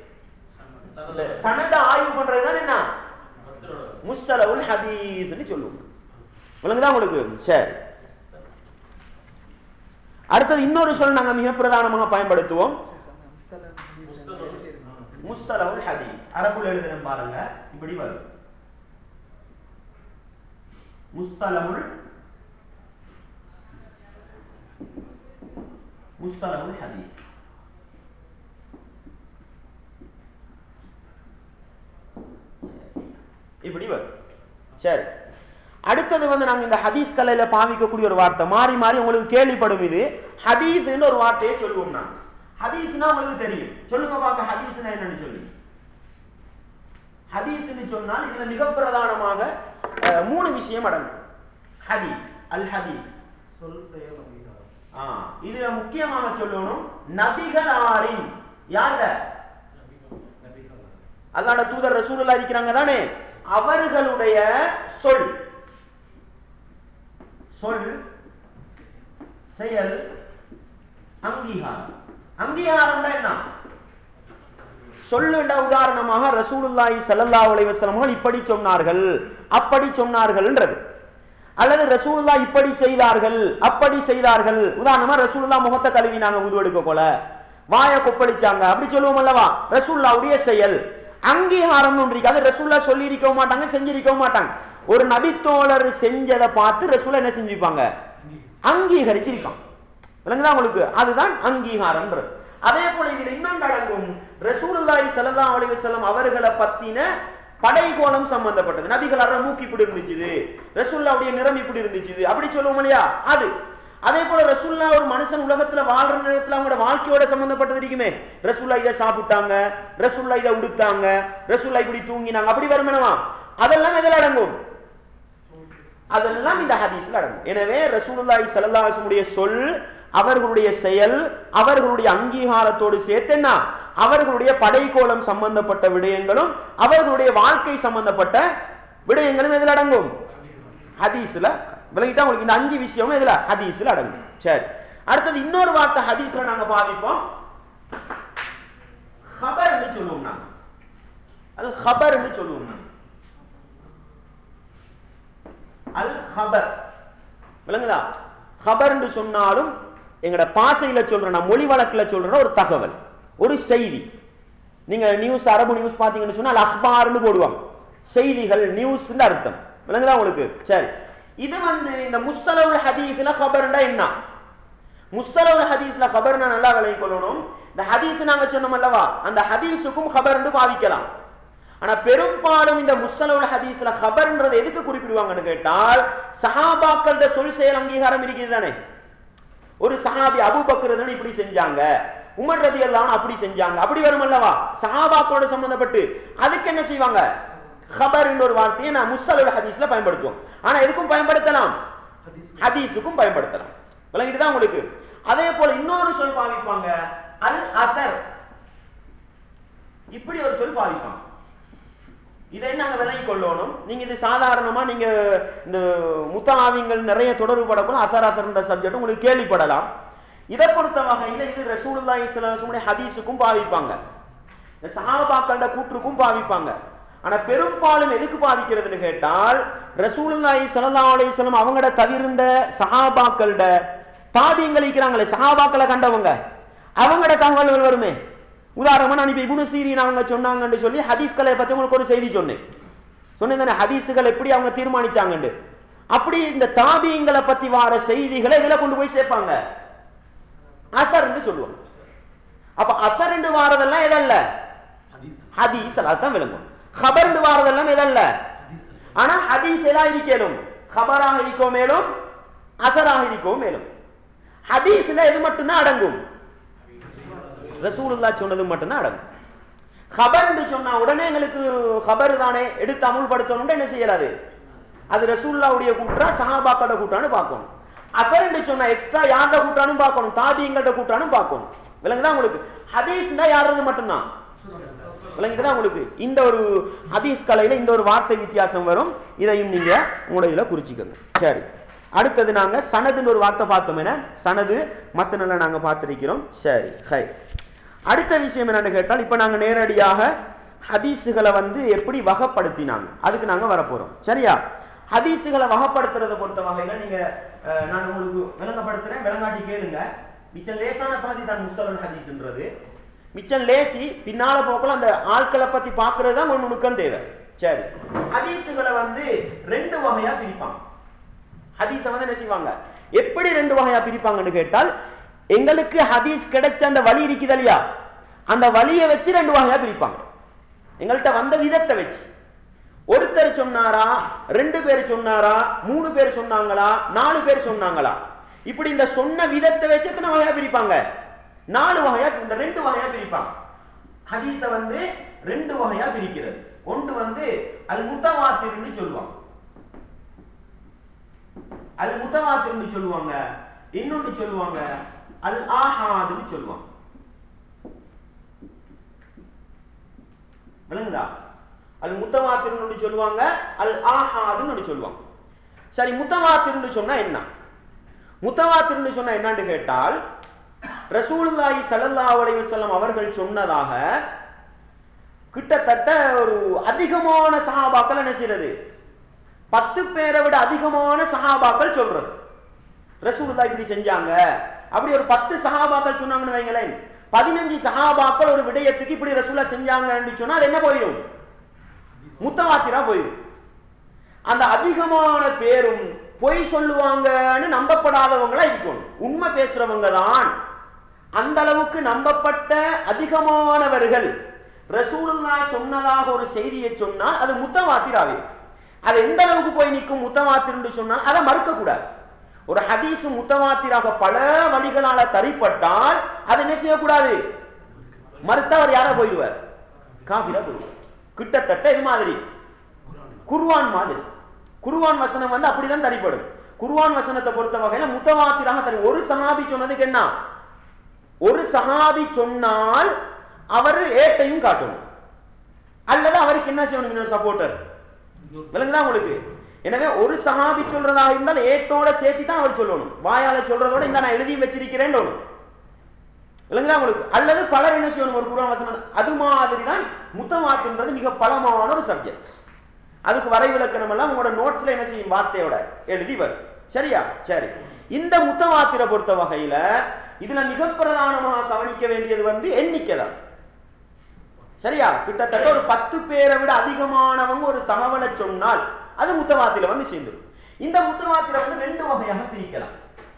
சனத ஆய்வு பண்றது தான் என்ன? முஸ்ஸலஹுல் ஹதீஸ்னு சொல்லுவோம். விளங்குதா உங்களுக்கு? சரி. அடுத்தது இன்னொரு சொல் நாங்க மிக பிரதானமாக பயன்படுத்துவோம், முஸ்தலஹுல் ஹதீஸ். அரபுல எழுதுறேன் பாருங்க, இப்படி வரும். முஸ்தலஹுல் ஹதீஸ். இப்படி வரும். சரி. அடுத்தது நாங்க இந்த ஹதீஸ் கலையில பாவிக்கக்கூடிய ஒரு வார்த்தை, மாறி மாறி உங்களுக்கு கேள்விப்படும். இது ஹதீஸ்னு ஒரு வார்த்தையை சொல்லுவோம். நான் ஹதீஸ்னா உங்களுக்கு தெரியும். சொல்லுங்க பாக்க, ஹதீஸ்னா என்னன்னு சொல்லி. ஹதீஸ்னு சொன்னால் இதுல மிக பிரதானமாக 3 விஷயம் அடங்கும். ஹதீஸ், அல் ஹதீஸ், சொல் செயல், அங்கீகாரம். இதுல முக்கியமாக சொல்லணும், நபிகளாரின், யார்ல? அல்லாஹ்வுடைய தூதர் ரசூலுல்லாஹ் இருக்கிறாங்க தானே, அவர்களுடைய சொல், செயல், அங்கீகாரம். அங்கீகாரம் என்ன? சொல்லுண்ட உதாரணமாக ரசூலுல்லாஹி ஸல்லல்லாஹு அலைஹி வஸல்லம் இப்படி சொன்னார்கள், அப்படி சொன்னார்கள்ன்றது. அல்லது ரசூலுல்லாஹ் இப்படி செய்தார்கள், அப்படி செய்தார்கள். உதாரணமா ரசூலுல்லாஹ் முகத்தை கழுவினாங்க உது எடுக்க போல, வாயை கொப்பளிச்சாங்க, அப்படி சொல்லுவோம் அல்லவா? ரசூலுல்லாஹ்வுடைய செயல். அங்கீகாரம் ஒன்று இருக்காது. ரசூலுல்லாஹ் சொல்லி இருக்க மாட்டாங்க, செஞ்சிருக்க மாட்டாங்க. ஒரு நபித்தோழர் செஞ்சதை பார்த்து ரசூலுல்லாஹ் என்ன செஞ்சிருப்பாங்க? அங்கீகரிச்சிருப்பாங்க. விளங்குதா உங்களுக்கு? அதுதான் அங்கீகாரம்ன்றது. அதே போல இதுல இன்னொன்று அடங்கும், ரசூலுல்லாஹி ஸல்லல்லாஹு அலைஹி வஸல்லம் அவர்களை பத்தின படைகோலம் சம்பந்தப்பட்டது. நபிகளோட மூக்கு இப்படி இருந்துச்சு, ரசூலுல்லாஹ்வுடைய நிறம் இப்படி இருந்துச்சு, அப்படி சொல்லுவோம் இல்லையா? அது அதே போல ரசூலுல்லாஹ் ஒரு மனுஷன் உலகத்துல வாழ்ற நேரத்துல அவங்களோட வாழ்க்கையோட சம்பந்தப்பட்டது இருக்குமே. ரசூலுல்லாஹ் இதை சாப்பிட்டாங்க, ரசூலுல்லாஹ் இதை உடுத்தாங்க, ரசூலுல்லாஹ் இப்படி தூங்கினாங்க, அப்படி வருமானமா? அதெல்லாம் எதில் அடங்கும்? அதெல்லாம் இந்த ஹதீஸ்ல அடங்கும். எனவே ரசூலுல்லாஹி ஸல்லல்லாஹு அலைஹி வஸல்லம் உடைய சொல், அவர்களுடைய செயல், அவர்களுடைய அங்கீகாரத்தோடு சேர்த்தேன்னா அவர்களுடைய படைக்கோலம் சம்பந்தப்பட்ட விடயங்களும் அவர்களுடைய வாழ்க்கை சம்பந்தப்பட்ட விடயங்களும் எதில் அடங்கும்? ஹதீஸ்ல. விளங்கிட்டா உங்களுக்கு? இந்த 5 விஷயமும் இதுல ஹதீஸ்ல அடங்கும். சரி, அடுத்தது இன்னொரு வார்த்தை ஹதீஸ்ல நாங்க பாதிப்போம், ஹபர் என்று சொல்லுவோம். நாங்க அது ஹபர் என்று சொல்லுவோம். அல் ஹபர் விளங்குதா? ஹபர் என்று சொன்னாலும் எங்கட பாசையில சொல்ற, மொழி வழக்குல சொல்ற ஒரு தகவல், ஒரு செய்தி. நீங்க நியூஸ், அரபு நியூஸ் பாத்தீங்கன்னு சொன்னா அக்பார்னு போடுவாங்க, செய்திகள், நியூஸ் அர்த்தம். விளங்குதா உங்களுக்கு? சரி, இது இந்த முஸ்தலவுல் ஹதீஸ்ல ஹபர்னா என்ன? முஸ்தலவுல் ஹதீஸ்ல ஹபர்னா நல்லா விளங்கிக் கொள்ளணும். இந்த ஹதீஸ் நாங்க சொன்னோம் அல்லவா, அந்த ஹதீஸுக்கும் ஹபர்னு பாவிக்கலாம். ஆனா பெரும்பாலும் இந்த முஸ்தலவுல் ஹதீஸ்ல ஹபர்ன்றது எதுக்கு குறிப்பிடுவாங்கன்னு கேட்டால், சஹாபாக்களோட சொல் செயல் அங்கீகாரம் இருக்குது தானே. ஒரு சஹாபி அபூபக்கர் இப்படி செஞ்சாங்க, உமர் ரலியல்லாஹு அன்ஹு அப்படி செஞ்சாங்க, அப்படி வரும் அல்லவா, சஹாபாக்களோட சம்பந்தப்பட்டு. அதுக்கு என்ன செய்வாங்க? ஹபர் என்ற ஒரு வார்த்தையை நான் முஸ்தலவுல் ஹதீஸ்ல பயன்படுத்துவோம். ஆனா எதுக்கும் பயன்படுத்தலாம்? ஹதீஸுக்கும் பயன்படுத்தலாம். விளங்கிட்டு தான் உங்களுக்கு? அதே போல இன்னொரு சொல் பாவிப்பாங்க, அல் அஸர். இப்படி ஒரு சொல் பாவிப்பாங்க. இதை நாங்க விளங்கிக் கொள்ளணும். நீங்க இது சாதாரணமா நீங்க இந்த முத்தாவிங்கள் நிறைய தொடர்பு படக்கூட அசர் அசர்ன்ற சப்ஜெக்ட் உங்களுக்கு கேள்விப்படலாம். இதை பொறுத்த வகையில இது ரசூலுல்லாஹி ஸல்லல்லாஹு அலைஹி வஸல்லம் ஹதீஸுக்கும் பாவிப்பாங்க, சஹாபாக்களோட கூற்றுக்கும் பாவிப்பாங்க. ஆனா பெரும்பாலும் எதுக்கு பாவிக்கிறதுன்னு கேட்டால், ரசூலுல்லாஹி ஸல்லல்லாஹு அலைஹி வஸல்லம் அவங்களோட தவிர்ந்த சஹாபாக்களோட தாபியங்கள் இருக்கிறாங்களே, சஹாபாக்களை கண்டவங்க, அவங்களோட தகவல்கள் வருமே. உதாரணமா நான் இப்ப இப்னு சீரின் அவங்க சொன்னாங்கன்னு சொல்லி ஹதீஸ்களை பத்தி உங்களுக்கு ஒரு செய்தி சொன்னேன் தானே, ஹதீஸுகள் எப்படி அவங்க தீர்மானிச்சாங்கன்னு. அப்படி இந்த தாபியங்களை பத்தி வார செய்திகளை இதுல கொண்டு போய் சேர்ப்பாங்க, அசர் என்று சொல்லுவாங்க. அப்ப அசர் என்று வாரதெல்லாம் எதல்ல? ஹதீஸ். அதான் விளங்கும். ஹபர் என்று வாரதெல்லாம் எதல்ல? ஆனா ஹதீஸ் எதா இருக்கணும்? ஹபராக இருக்கோ மேலும், அசராக இருக்கோ மேலும். ஹதீஸ்ல எது மட்டும்தான் அடங்கும்? ரசூலுல்லாஹ் சொன்னது மட்டும்தான் அடங்கும். ஹபர் என்று சொன்னா உடனே எங்களுக்கு ஹபர் தானே எடுத்து அமுல்படுத்தணும் என்ன செய்யலாது? அது ரசூலுல்லாஹ்வுடைய கூற்றா சஹாபாக்களோட கூற்றான்னு பார்க்கணும். அசர் என்று சொன்னா எக்ஸ்ட்ரா யாரோட கூற்றானும் பார்க்கணும், தாபியங்களோட கூற்றானும் பார்க்கணும். விளங்குதா உங்களுக்கு? ஹதீஸ்னா யாரது மட்டும்தான். விளங்குதா உங்களுக்கு? இந்த ஒரு ஹதீஸ் கலையில இந்த ஒரு வார்த்தை வித்தியாசம் வரும், இதையும் நீங்க உங்களோட இதுல குறிச்சிக்கணும். சரி, அடுத்தது நாங்க சனதுன்னு ஒரு வார்த்தை பார்த்தோம். என்ன சனது மத்தனல நாங்க பார்த்திருக்கிறோம். சரி, ஹை. அடுத்த விஷயம் என்னன்னு கேட்டால், இப்ப நாங்க நேரடியாக ஹதீஸுகளை எப்படி வகைப்படுத்தினாங்க அதுக்கு நாங்க வரப்போறோம். சரியா? ஹதீஸுகளை வகைப்படுத்துறத பொறுத்த வகையில நீங்க நான் உங்களுக்கு விளங்கப்படுத்துறேன், விளங்காட்டி கேளுங்க. மிச்சம் லேசான பாதி தான் முஸ்தலவுல் ஹதீஸ்ன்றது. மிச்சம் லேசி, பின்னால போக்கல அந்த ஆட்களை பத்தி பாக்குறது தான் ஒரு நுணுக்கம் தேவை. சரி, ஹதீஸுகளை 2 வகையா பிரிப்பாங்க. ஹதீஸ என்ன செய்வாங்க, எப்படி 2 வகையா பிரிப்பாங்கன்னு கேட்டால், எங்களுக்கு ஹதீஸ் கிடைச்ச அந்த வழி இருக்குது இல்லையா, அந்த வழியை வச்சு 2 வகையா பிரிப்பாங்க. எங்கள்கிட்ட வந்த விதத்தை வச்சு. ஒருத்தர் சொன்னாரா, 2 பேர் சொன்னாரா, 3 பேர் சொன்னாங்களா, 4 பேர் சொன்னாங்களா, இப்படி இந்த சொன்ன விதத்தை வச்சு எத்தனை வகையா பிரிப்பாங்க? 4 வகையா, இந்த 2 வகையா பிரிப்பாங்க. ஹதீஸ 2 வகையா பிரிக்கிறது. ஒன்று அல் முத்தவாத்திர்னு சொல்லுவாங்க, அல் முத்தவாத்திர்னு சொல்லுவாங்க. இன்னொன்று சொல்லுவாங்க அல் ஆஹாதுன்னு சொல்லுவாங்க. விளங்குதா? அல் முத்தவாத்திர்னு சொல்லுவாங்க, அல் ஆஹாதுன்னு சொல்லுவாங்க. சரி, முத்தவாத்திர்னு சொன்னா என்ன? முத்தவாத்திர்னு சொன்னா என்னன்னு கேட்டால், ரசூலுல்லாஹி ஸல்லல்லாஹு அலைஹி வஸல்லம் அவர்கள் சொன்னதாக கிட்டத்தட்ட ஒரு அதிகமான சஹாபாக்கள் என்ன செய்யறது, 10 பேரை விட அதிகமான சஹாபாக்கள் சொல்றது. ரசூலுல்லாஹ் இப்படி செஞ்சாங்க, அப்படி ஒரு 10 சஹாபாக்கள் சொன்னாங்கன்னு வைங்களேன், 15 சஹாபாக்கள் ஒரு விடயத்துக்கு இப்படி ரசூலுல்லாஹ் செஞ்சாங்கன்னு சொன்னா அது என்ன போயிடும்? முத்தவாத்திரா போயிடும். அந்த அதிகமான பேரும் பொய் சொல்லுவாங்கன்னு நம்பப்படாதவங்களா இருக்கணும். உண்மை பேசுறவங்க தான் அந்த அளவுக்கு நம்பப்பட்ட அதிகமானவர்கள். ரசூலுல்லாஹ் சொன்னதாக ஒரு செய்தியை சொன்னால் அது முத்தவாத்திராவே. அது எந்த அளவுக்கு போய் நிற்கும்? முத்தவாத்திர் என்று சொன்னால் அதை மறுக்க கூடாது. ஒரு ஹதீஸ் முத்தவாத்திராக பல வழிகளால தரிப்பட்டால் அதை என்ன செய்யக்கூடாது, மறுத்தவர் யாரா போயிடுவார், காபிரா போயிடுவார். கிட்டத்தட்ட இது மாதிரி குர்ஆன் மாதிரி. குர்ஆன் வசனம் வந்து அப்படிதான் தரிப்படும். குர்ஆன் வசனத்தை பொறுத்த வகையில முத்தவாத்திராக தரி. ஒரு சஹாபி சொன்னதுக்கு என்ன, ஒரு சஹாபி சொன்னால் அவர் ஏட்டையும் காட்டணும், அல்லது அவருக்கு என்ன செய்யணும், சப்போர்ட்டர். விளங்குதா உங்களுக்கு? எனவே ஒரு சஹாபி சொல்றதாக இருந்தால் ஏட்டோட சேர்த்து தான் அவர் சொல்லணும். வாயால சொல்றதோட இந்த நான் எழுதி வச்சிருக்கிறேன் விளங்குதா உங்களுக்கு? அல்லது பலர் என்ன செய்யணும், ஒரு குர்ஆன் வசனம். அது மாதிரி தான் முத்தவாத்ன்றது மிக பலமான ஒரு சப்ஜெக்ட். அதுக்கு வரைவிலக்கணம் எல்லாம் உங்களோட நோட்ஸ்ல என்ன செய்யும், வார்த்தையோட எழுதி வரும். சரியா? சரி. இந்த முத்தவாத்திர பொறுத்த வகையில இதுல மிக பிரதானமாக கவனிக்க வேண்டியது வந்து எண்ணிக்கை தான். சரியா? கிட்டத்தட்ட ஒரு 10 பேரை விட அதிகமானவங்க ஒரு தகவலை சொன்னால் அது முத்தவாத்தில வந்து சேர்ந்துடும். இந்த முத்தவாத்திர வந்து 2 வகையாக பிரிக்கலாம்.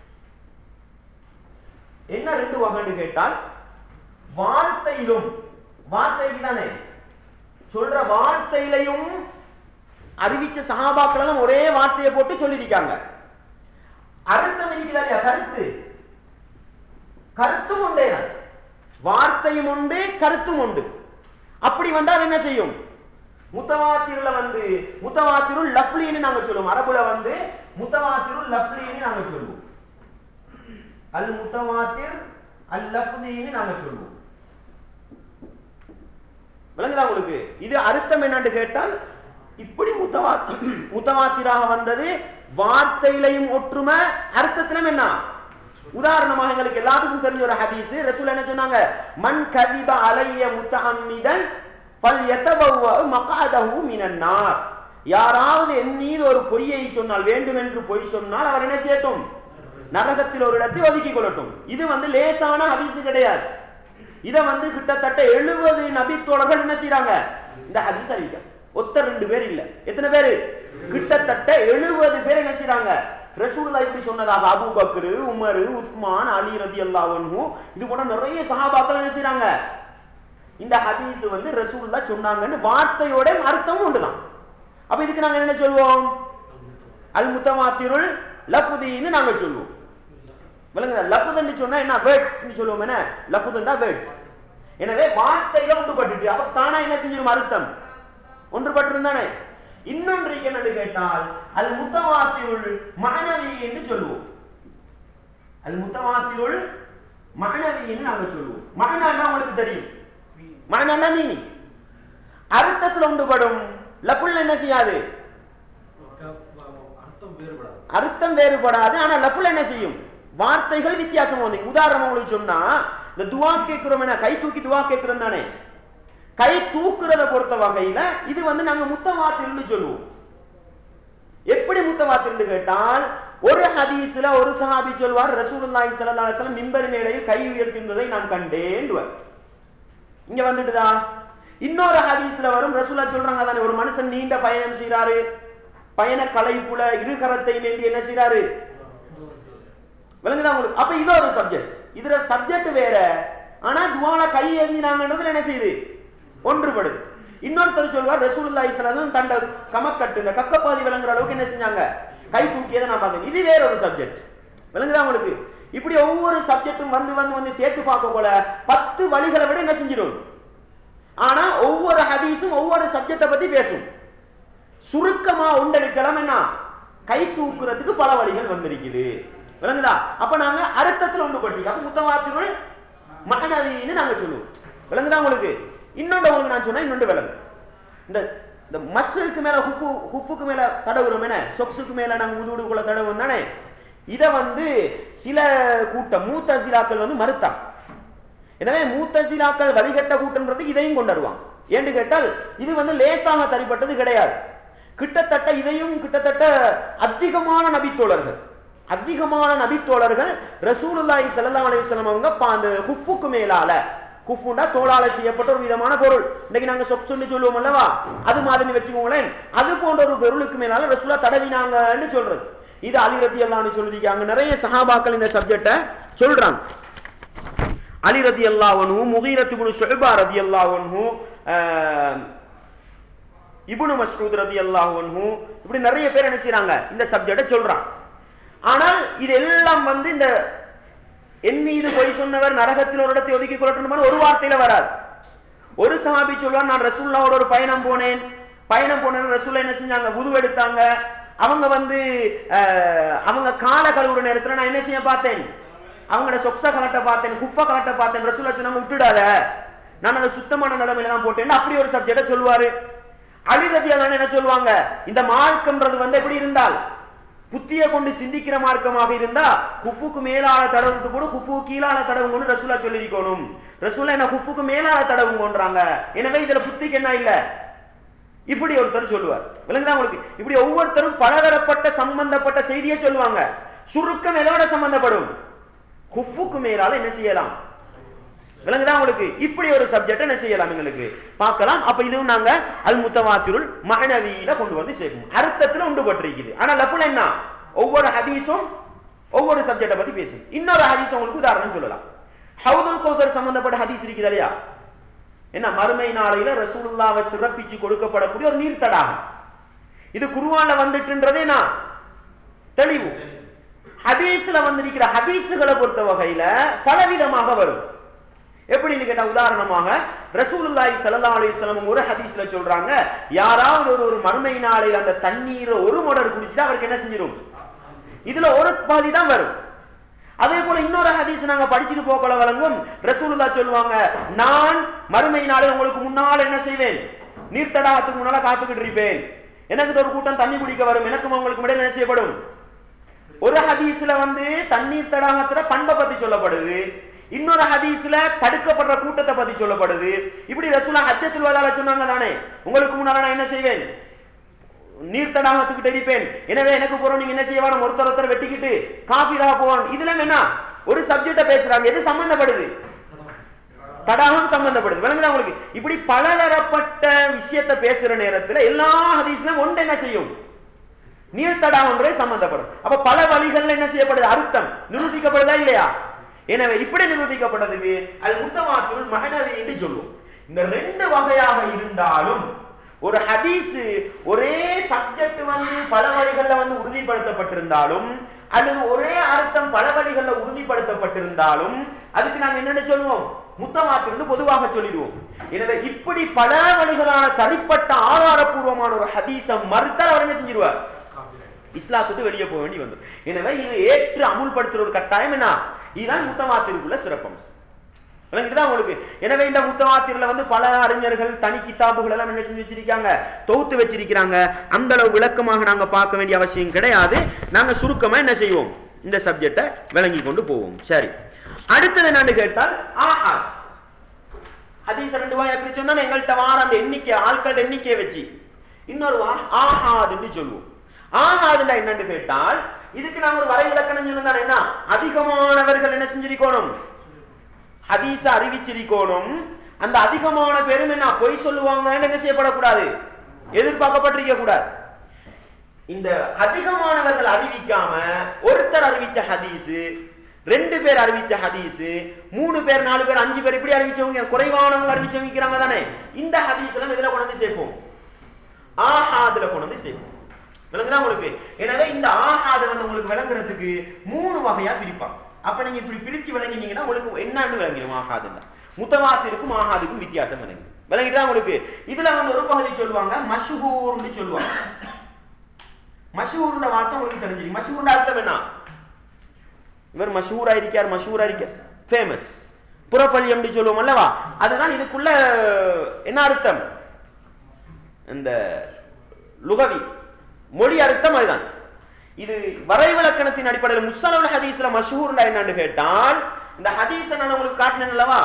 என்ன 2 வகைன்னு கேட்டால், வார்த்தையிலும், வார்த்தைக்கு தானே சொல்ற, வார்த்தையிலையும் அறிவிச்ச சஹாபாக்கள் எல்லாம் ஒரே வார்த்தையை போட்டு சொல்லியிருக்காங்க. அர்த்தம் இருக்கிறதா, கருத்து, கருத்தும் உண்டே, வார்த்தையும் உண்டு கருத்தும் உண்டு. அப்படி வந்தா அது என்ன செய்யும், முத்தவாத்திருல வந்து முத்தவாத்திருல் லஃப்லின்னு நாங்க சொல்லுவோம். அரபுல வந்து முத்தவாத்திருல் லஃப்லின்னு நாங்க சொல்லுவோம். அல் முத்தவாத்திர் அல் லஃப்லின்னு நாங்க சொல்லுவோம். விளங்குதா உங்களுக்கு? இது அர்த்தம் என்னன்னு கேட்டால், இப்படி முத்தவாத்திராக வந்தது, வார்த்தையிலையும் ஒற்றுமை, அர்த்தத்திலும் என்ன. உதாரணமாக எங்களுக்கு எல்லாத்துக்கும் தெரிஞ்ச ஒரு ஹதீஸ், ரசூல் என்ன சொன்னாங்க, மன் கதிப அலைய முத்தஅம்மிதன் ஃபல்யதபவ்வ மக்அதஹு மினன் நார். யாராவது என் மீது ஒரு பொய்யை சொன்னால், வேண்டும் என்று பொய் சொன்னால் அவர் என்ன செய்யட்டும், நரகத்தில் ஒரு இடத்தை ஒதுக்கி கொள்ளட்டும். இது வந்து லேசான ஹதீஸ் கிடையாது. இத வந்து கிட்டத்தட்ட 70 நபித்தோழர்கள் என்ன செய்யறாங்க, இந்த ஹதீஸ் அறிவிக்க. ஒத்த 2 பேர் இல்ல, எத்தனை பேரு, கிட்டத்தட்ட 70 பேர் என்ன செய்யறாங்க, ரசூலுல்லாஹ் இப்படி சொன்னதாக அபூபக்கர், உமர், உஸ்மான், அலி ரலியல்லாஹு அன்ஹு, இது போல நிறைய சஹாபாக்கள் என்ன செய்யறாங்க, இந்த ஹதீஸ் வந்து ரசூலுல்லாஹ் சொன்னாங்கன்னு வார்த்தையோட அர்த்தமும் உண்டுதான். அப்ப இதுக்கு நாங்க என்ன சொல்வோம், அல் முத்தவாத்திருல் லஃப்தின்னு நாங்க சொல்லுவோம். விளங்குதா? லஃப்துன்னு சொன்னா என்ன, வேர்ட்ஸ் சொல்லுவோம். என்ன லஃப்துன்னா வேர்ட்ஸ். எனவே வார்த்தையில ஒன்றுபட்டு, அப்ப தானா என்ன செஞ்சிடும், அர்த்தம் ஒன்றுபட்டு இருந்தானே. இன்னொன்று என்னன்னு கேட்டால், அல் முத்தவாத்திருல் மஅனவி என்று சொல்லுவோம். அல் முத்தவாத்திருல் மஅனவின்னு நாங்க சொல்லுவோம். மஅனானா உங்களுக்கு தெரியும், மஅனானா மீனிங், அர்த்தத்தில் ஒன்றுபடும். லஃப்ல் என்ன செய்யாது, அர்த்தம் வேறுபடாது. ஆனா லஃப்ல் என்ன செய்யும், வார்த்தைகள் வித்தியாசம் வந்து. உதாரணம் உங்களுக்கு சொன்னா, இந்த துவா கேட்கிறோம், என்ன கை தூக்கி துவா கேட்கிறோம் தானே, கை தூக்குறத பொறுத்த வகையில இது வந்து நாங்க முத்தவாத்திர்னு சொல்லுவோம். எப்படி முத்தவாத்திர்னு கேட்டால், ஒரு ஹதீஸ்ல ஒரு சஹாபி சொல்வார், ரசூலுல்லாஹி ஸல்லல்லாஹு அலைஹி வஸல்லம் மிம்பரின் மேடையில் கை உயர்த்தியிருந்ததை நான் கண்டேன்டுவார். இங்க வந்துட்டுதா. இன்னொரு ஹதீஸ்ல வரும், ரசூலுல்லாஹ் சொல்றாங்க தானே, ஒரு மனுஷன் நீண்ட பயணம் செய்யறாரு, பயண களைப்புல இருகரத்தை மேந்தி என்ன செய்யறாரு, விளங்குதா உங்களுக்கு? அப்ப இது ஒரு சப்ஜெக்ட், இதுல சப்ஜெக்ட் வேற, ஆனா துவால கை ஏந்தினாங்கன்றதுல என்ன செய்யுது, ஒன்றுபடுது. இன்னொருத்தர் சொல்வார், ரசூலுல்லாஹி ஸல்லல்லாஹு அலைஹி வஸல்லம் தண்ட கமக்கட்டு, இந்த கக்கப்பாதி விளங்குற அளவுக்கு என்ன செஞ்சாங்க, கை தூக்கியதை நான் பார்த்தேன். இது வேற ஒரு சப்ஜெக்ட். விளங்குதா உங்களுக்கு? இப்படி ஒவ்வொரு சப்ஜெக்டும் வந்து வந்து வந்து சேர்த்து பார்க்க போல 10 வழிகளை விட என்ன செஞ்சிடும். ஆனா ஒவ்வொரு ஹதீஸும் ஒவ்வொரு சப்ஜெக்டை பத்தி பேசும். சுருக்கமா ஒன்றெடுக்கலாம், என்ன கை தூக்குறதுக்கு பல வழிகள் வந்திருக்குது. விளங்குதா? அப்ப நாங்க அர்த்தத்தில் ஒன்றுபட்டு, அப்ப முத்தவாத்திருல் மஅனவின்னு நாங்க சொல்லுவோம். விளங்குதா உங்களுக்கு? இன்னொன்று உங்களுக்கு நான் சொன்னா இன்னொன்று விளங்கு. இந்த மஸ்ஸுக்கு மேல ஹுஃபுக்கு மேல தடவுறோம், என்ன சொக்ஸுக்கு மேல நாங்க உதுவுடுக்குள்ள தடவுறோம் தானே. இத வந்து சில கூட்டம் மூத்தசிலாக்கள் வந்து மறுத்தா. எனவே மூத்தசிலாக்கள் வழிகட்ட கூட்டம்ன்றது இதையும் கொண்டு வருவாங்க. ஏன்னு கேட்டால் இது வந்து லேசாக தரிப்பட்டது கிடையாது. கிட்டத்தட்ட இதையும் கிட்டத்தட்ட அதிகமான நபித்தோழர்கள் ரசூலுல்லாஹி ஸல்லல்லாஹு அலைஹி வஸல்லம் அவங்க அந்த ஹுஃபுக்கு மேலால, குஃபுண்டா தோளால செய்யப்பட்ட ஒரு விதமான பொருள், இன்னைக்கு நாங்க சொக்ஸுன்னு சொல்லுவோம் அல்லவா, அது மாதிரி வச்சுக்கோங்களேன். அது போன்ற ஒரு பொருளுக்கு மேலால ரசூலுல்லாஹ் தடவினாங்கன்னு சொல்றது. இது அலி ரலியல்லாஹு அன்ஹு சொல்லிருக்காங்க. நிறைய சஹாபாக்கள் இந்த சப்ஜெக்ட சொல்றாங்க. அலி ரலியல்லாஹு அன்ஹு, முகீரத் இப்னு ஷுஅபா ரலியல்லாஹு அன்ஹு, இப்னு மஸ்ஊத் ரலியல்லாஹு அன்ஹு, இப்படி நிறைய பேர் என்ன செய்றாங்க இந்த சப்ஜெக்ட சொல்றாங்க. ஆனால் இது எல்லாம் வந்து இந்த என் மீது பொய் சொன்னவர் நரகத்தில் ஒரு இடத்தை ஒதுக்கி கொள்ளட்டும் ஒரு வார்த்தையில வராது. ஒரு சஹாபி சொல்லுவார், நான் ரசூலுல்லாஹ்வோட ஒரு பயணம் போனேன் ரசூலுல்லாஹ் என்ன செஞ்சாங்க, வுது எடுத்தாங்க. அவங்க வந்து அவங்க கால கழுவுற நேரத்துல நான் என்ன செய்ய பார்த்தேன், அவங்களோட சொக்ஸ கலட்ட பார்த்தேன், குஃபா கலட்ட பார்த்தேன். ரசூலுல்லாஹ் சொன்னாங்க விட்டுடாத, நான் அதை சுத்தமான நிலைமையில தான் போட்டேன். அப்படி ஒரு சப்ஜெக்ட சொல்லுவாரு. அலி ரலியல்லாஹு அன்ஹு என்ன சொல்லுவாங்க, இந்த மார்க்கம்ன்றது வந்து எப்படி இருந்தால் புத்திய கொண்டு சிந்திக்கிற மார்க்கமாக இருந்தா குஃபுக்கு மேலால தடவுட்டு கூட குஃபுக்கு கீழால தடவுங்கன்னு ரசூலுல்லாஹ் சொல்லியிருக்கணும். ரசூலுல்லாஹ் என்ன குஃபுக்கு மேலால தடவுங்கன்றாங்க, எனவே இதுல புத்திக்கு என்ன இல்ல, இப்படி ஒருத்தர் சொல்லுவார். விளங்குதா உங்களுக்கு? இப்படி ஒவ்வொருத்தரும் பலதரப்பட்ட சம்பந்தப்பட்ட செய்தியை சொல்லுவாங்க. சுருக்கம் எதோட சம்பந்தப்படும், குஃபுக்கு மேலால என்ன செய்யலாம். விளங்குதா உங்களுக்கு? இப்படி ஒரு சப்ஜெக்ட் என்ன செய்யலாம் எங்களுக்கு பார்க்கலாம். அப்ப இதுவும் நாங்க அல் முத்தவாத்திருல் மஅனவியில கொண்டு வந்து சேர்க்கணும். அர்த்தத்துல உண்டுபட்டிருக்குது. ஆனா லஃப்ல என்ன, ஒவ்வொரு ஹதீஸும் ஒவ்வொரு சப்ஜெக்ட பத்தி பேசும். இன்னொரு ஹதீஸ் உங்களுக்கு உதாரணம் சொல்லலாம். ஹவுதுல் கௌசர் சம்பந்தப்பட்ட ஹதீஸ் இருக்குது இல்லையா, என்ன மறுமை நாளையில ரசூலுல்லாஹ்வை சிறப்பிச்சு கொடுக்கப்படக்கூடிய ஒரு நீர் தடாகம். இது குர்ஆன்ல வந்துட்டுன்றதே நான் தெளிவு. ஹதீஸ்ல வந்திருக்கிற ஹதீஸ்களை பொறுத்த வகையில பலவிதமாக வரும். எப்படின்னு கேட்டா, உதாரணமாக ரசூலுல்லாஹி ஸல்லல்லாஹு அலைஹி வஸல்லம் ஒரு ஹதீஸ்ல சொல்றாங்க, யாராவது ஒரு மறுமை நாளையில அந்த தண்ணீரை ஒரு மொடர் குடிச்சிட்டா அவருக்கு என்ன செஞ்சிடும், இதுல ஒரு பாதி தான் வரும். அதே போல இன்னொரு ஹதீஸ் நாங்க படிச்சுட்டு போகல வழங்கும். ரசூலுல்லாஹ் சொல்லுவாங்க, நான் மறுமை நாளில் உங்களுக்கு முன்னால் என்ன செய்வேன், நீர் தடாகத்துக்கு முன்னால காத்துக்கிட்டு இருப்பேன். எனக்கு ஒரு கூட்டம் தண்ணி குடிக்க வரும், எனக்கும் உங்களுக்கு இடையில என்ன செய்யப்படும். ஒரு ஹதீஸ்ல வந்து தண்ணீர் தடாகத்துல பண்பை பத்தி சொல்லப்படுது, இன்னொரு ஹதீஸ்ல தடுக்கப்படுற கூட்டத்தை பத்தி சொல்லப்படுது. இப்படி ரசூலுல்லாஹ் ஹஜ்ஜத்துல் வதால சொன்னாங்க தானே, உங்களுக்கு முன்னால நான் என்ன செய்வேன், நீர் தடாகத்துக்கு தெரிப்பேன், எனவே எனக்கு போறோம் நீங்க என்ன செய்வான், ஒருத்தர் வெட்டிக்கிட்டு காபிரா போவான். இதுல என்ன ஒரு சப்ஜெக்ட பேசுறாங்க, எது சம்பந்தப்படுது, தடாகம் சம்பந்தப்படுது. விளங்குதா உங்களுக்கு? இப்படி பலதரப்பட்ட விஷயத்தை பேசுற நேரத்துல எல்லா ஹதீஸ்லயும் ஒன்று என்ன செய்யும், நீர் தடாகம் சம்பந்தப்படும். அப்ப பல வழிகள்ல என்ன செய்யப்படுது, அர்த்தம் நிரூபிக்கப்படுதா இல்லையா. எனவே இப்படி நிரூபிக்கப்படுறதுக்கு அல் முத்தவாத்திருல் மஅனவி என்று சொல்லுவோம். இந்த ரெண்டு வகையாக இருந்தாலும் ஒரு ஹதீஸ் ஒரே சப்ஜெக்ட் வந்து பல வழிகள்ல வந்து உறுதிப்படுத்தப்பட்டிருந்தாலும் அல்லது ஒரே அர்த்தம் பல வழிகள்ல உறுதிப்படுத்தப்பட்டிருந்தாலும் அதுக்கு நாங்க என்னென்ன சொல்லுவோம், முத்தவாத்திர் பொதுவாக சொல்லிடுவோம். எனவே இப்படி பல வழிகளான தனிப்பட்ட ஆதாரபூர்வமான ஒரு ஹதீஸை மறுத்தால் அவர் என்ன செஞ்சிருவார், இஸ்லாத்துக்கு வெளியே போக வேண்டி வந்து. எனவே இது ஏற்று அமுல்படுத்துற ஒரு கட்டாயம் என்ன, இதுதான் முத்தவாத்திற்குள்ள சிறப்பம்சம். உங்களுக்கு எனவே இந்த முத்தவாத்திர்ல வந்து பல அறிஞர்கள் தனி கிதாபுகள் எல்லாம் என்ன செஞ்சு வச்சிருக்காங்க, தொகுத்து வச்சிருக்கிறாங்க. அந்த அளவு விளக்கமாக நாங்க பார்க்க வேண்டிய அவசியம் கிடையாது. நாங்க சுருக்கமா என்ன செய்வோம், இந்த சப்ஜெக்டை விளங்கி கொண்டு போவோம். சரி, அடுத்தது என்னன்னு கேட்டால் ஆஹாத். ஹதீஸ் ரெண்டு வாய் எப்படி சொன்னா எங்கள்கிட்ட வார அந்த எண்ணிக்கை ஆட்கள் எண்ணிக்கையை வச்சு இன்னொரு ஆஹாதுன்னு சொல்லுவோம். ஆஹாதுல என்னன்னு கேட்டால் இதுக்கு நாங்க ஒரு வரை விளக்கணம் சொன்னா என்ன, அதிகமானவர்கள் என்ன செஞ்சிருக்கணும், ஹதீஸ அறிவிச்சிருக்கணும். அந்த அதிகமான பேரும் என்ன பொய் சொல்லுவாங்கன்னு என்ன செய்யப்படக்கூடாது, எதிர்பார்க்கப்பட்டிருக்க கூடாது. இந்த அதிகமானவர்கள் அறிவிக்காம ஒருத்தர் அறிவிச்ச ஹதீஸ், ரெண்டு பேர் அறிவிச்ச ஹதீஸ், 3 பேர் 4 பேர் 5 பேர் இப்படி அறிவிச்சவங்க, குறைவானவங்க அறிவிச்சவங்க தானே, இந்த ஹதீஸ் எல்லாம் இதுல கொண்டு வந்து சேர்ப்போம், ஆஹாதுல கொண்டு வந்து சேர்ப்போம். விளங்குதா உங்களுக்கு? எனவே இந்த ஆஹாது வந்து உங்களுக்கு விளங்குறதுக்கு 3 வகையா பிரிப்பாங்க. அப்ப நீங்க இப்படி பிரிச்சு விளங்கினீங்கன்னா உங்களுக்கு என்னன்னு விளங்கிடும். ஆஹாதுன்னா முத்தவாத்திருக்கும் ஆஹாதுக்கும் வித்தியாசம் விளங்கிட்டு உங்களுக்கு. இதுல வந்து ஒரு பகுதி சொல்லுவாங்க மஷ்ஹூர்னு சொல்லுவாங்க. மஷ்ஹூர்ன்ற வார்த்தை உங்களுக்கு தெரிஞ்சிருக்கு. மஷ்ஹூர்ன்ற அர்த்தம் என்ன, இவர் மஷ்ஹூரா இருக்கார், மஷ்ஹூரா இருக்கார், ஃபேமஸ், புரபல்யம் சொல்லுவோம் அல்லவா, அதுதான் இதுக்குள்ள என்ன அர்த்தம், இந்த லுகவி மொழி அர்த்தம் அதுதான். இது வரைவிலக்கணத்தின் அடிப்படையில் முஸ்ஸலஹுல் ஹதீஸ்ல மஷ்ஹூர்னா என்னன்னு கேட்டால், இந்த ஹதீஸை நான் உங்களுக்கு காட்டினேன் அல்லவா,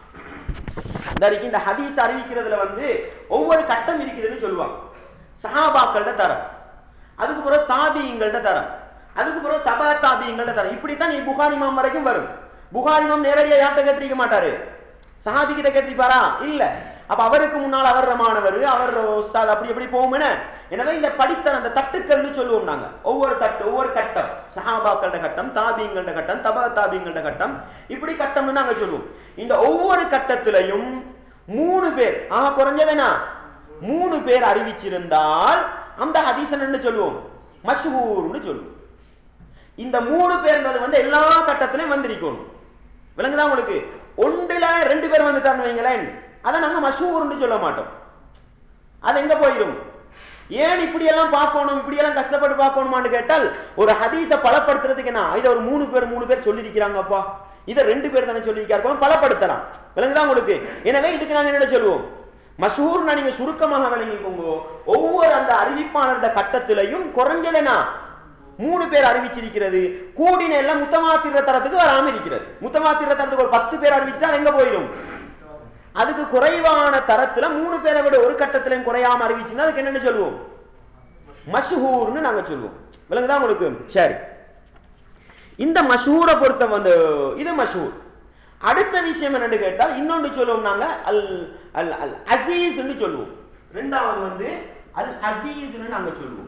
இந்த ஹதீஸ் அறிவிக்கிறதுல வந்து ஒவ்வொரு கட்டம் இருக்குதுன்னு சொல்லுவாங்க. சஹாபாக்கள்ட தரம், அதுக்கு பிறகு தாபியங்கள்ட தரம், அதுக்கு பிறகு தபா தாபியங்கள்ட தரம். இப்படித்தான் புகாரி இமாம் வரைக்கும் வரும். புகாரி இமாம் நேரடியா யார்கிட்ட கேட்டிருக்க மாட்டாரு, சஹாபி கிட்ட கேட்டிருப்பாரா, இல்ல. அப்ப அவருக்கு முன்னால் அவர் மாணவர், அவர் உஸ்தாத், அப்படி எப்படி போவோம். எனவே இந்த படித்தல் அந்த தட்டுக்கள்னு சொல்லுவோம் நாங்க. ஒவ்வொரு தட்டு ஒவ்வொரு கட்டம், சஹாபாக்களோட கட்டம், தாபியங்களோட கட்டம், தபா தாபியங்களோட கட்டம், இப்படி கட்டம்னு நாங்க சொல்லுவோம். இந்த ஒவ்வொரு கட்டத்திலையும் 3 பேர் குறைஞ்சதுனா 3 பேர் அறிவிச்சிருந்தால் அந்த ஹதீஸ் என்ன சொல்லுவோம், மஷ்ஹூர்னு சொல்லுவோம். இந்த 3 பேர்ன்றது வந்து எல்லா கட்டத்திலையும் வந்திருக்கணும். விளங்குதா உங்களுக்கு? ஒன்றுல 2 பேர் வந்துட்டான்னு வைங்களேன், அதை நாங்க மஷூர்னு சொல்ல மாட்டோம். அது எங்க போயிடும்? ஏன் இப்படி எல்லாம் பார்க்கணும், இப்படி எல்லாம் கஷ்டப்பட்டு பார்க்கணுமான்னு கேட்டால், ஒரு ஹதீஸை பலப்படுத்துறதுக்கு என்ன, இதை ஒரு 3 பேர் சொல்லியிருக்கிறாங்கப்பா, இதை 2 பேர் தானே சொல்லியிருக்காரு, பலப்படுத்தலாம். விளங்குதா உங்களுக்கு? எனவே இதுக்கு நாங்க என்ன சொல்லுவோம், மஷூர்னா நீங்க சுருக்கமாக விளங்கிக்கோங்க. ஒவ்வொரு அந்த அறிவிப்பாளருடைய கட்டத்திலையும் குறைஞ்சதுனா 3 பேர் அறிவிச்சிருக்கிறது, கூடின எல்லாம் முத்தமாத்திர தரத்துக்கு வராம இருக்கிறது. முத்தமாத்திர தரத்துக்கு ஒரு 10 பேர் அறிவிச்சுட்டா எங்க போயிடும்? அதுக்கு குறைவான தரத்துல 3 பேரை விட ஒரு கட்டத்திலையும் குறையாம அறிவிச்சுன்னா அதுக்கு என்னன்னு சொல்லுவோம்? மஷ்ஹூர்னு நாங்க சொல்லுவோம். விளங்குதா உங்களுக்கு? சரி, இந்த மஷ்ஹூரை பொறுத்த வந்து இது மஷ்ஹூர். அடுத்த விஷயம் என்னன்னு கேட்டால் இன்னொன்று சொல்லுவோம் நாங்க அல் அல் அல் அசீஸ்ன்னு சொல்லுவோம். ரெண்டாவது வந்து அல் அசீஸ்ன்னு நாங்க சொல்லுவோம்.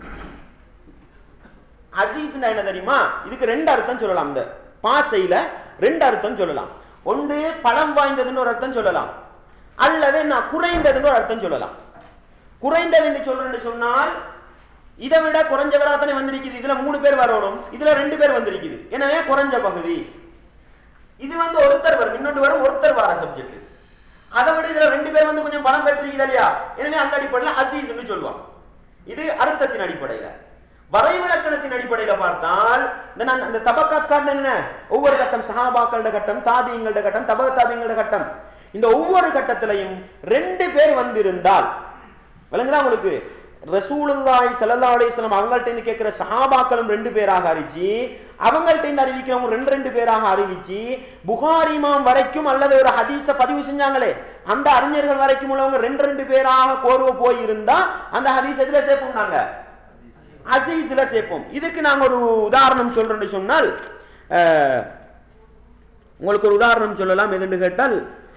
அசீஸ்னா என்ன தெரியுமா? இதுக்கு 2 அர்த்தம் சொல்லலாம். இந்த பாசையில 2 அர்த்தம் சொல்லலாம். ஒன்று பலம் வாய்ந்ததுன்னு ஒரு அர்த்தம் சொல்லலாம், அல்லது நான் குறைந்ததுன்னு ஒரு அர்த்தம் சொல்லலாம். குறைந்தது என்று சொல்றேன்னு சொன்னால் இதை விட குறைஞ்சவரா தானே வந்திருக்குது. இதுல 3 பேர் வரணும், இதுல 2 பேர் வந்திருக்குது, எனவே குறைஞ்ச பகுதி. இது வந்து ஒருத்தர் வரும், இன்னொன்று வரும், ஒருத்தர் வர சப்ஜெக்ட். அதை விட இதுல 2 பேர் வந்து கொஞ்சம் பலம் பெற்றிருக்குது இல்லையா, எனவே அந்த அடிப்படையில் அசீஸ்ன்னு சொல்லுவாங்க. இது அர்த்தத்தின் அடிப்படையில. வரைவிலக்கணத்தின் அடிப்படையில பார்த்தால் இந்த தபக்காத் காட்டம் என்ன, ஒவ்வொரு கட்டம் சஹாபாக்களோட கட்டம், தாபியங்களோட கட்டம், தபக தாபியங்களோட கட்டம், இந்த ஒவ்வொரு கட்டத்திலையும் 2 பேர் வந்திருந்தால், விளங்குதா உங்களுக்கு? ரசூலுல்லாஹி ஸல்லல்லாஹு அலைஹி வஸல்லம் அவங்கள்ட்ட இருந்து கேட்கிற சஹாபாக்களும் 2 பேராக அறிவிச்சு, அவங்கள்ட்ட இருந்து அறிவிக்கிறவங்க 2 பேராக அறிவிச்சு, புகாரி இமாம் வரைக்கும் அல்லது ஒரு ஹதீஸ பதிவு செஞ்சாங்களே அந்த அறிஞர்கள் வரைக்கும் உள்ளவங்க 2 பேராக கோர்வை போய் இருந்தா அந்த ஹதீஸ் எதுல சேர்ப்போம்? நாங்க அசீஸ்ல சேர்ப்போம். இதுக்கு நாங்க ஒரு உதாரணம் சொல்றேன்னு சொன்னால், உங்களுக்கு ஒரு உதாரணம் சொல்லலாம். எதுன்னு கேட்டால்,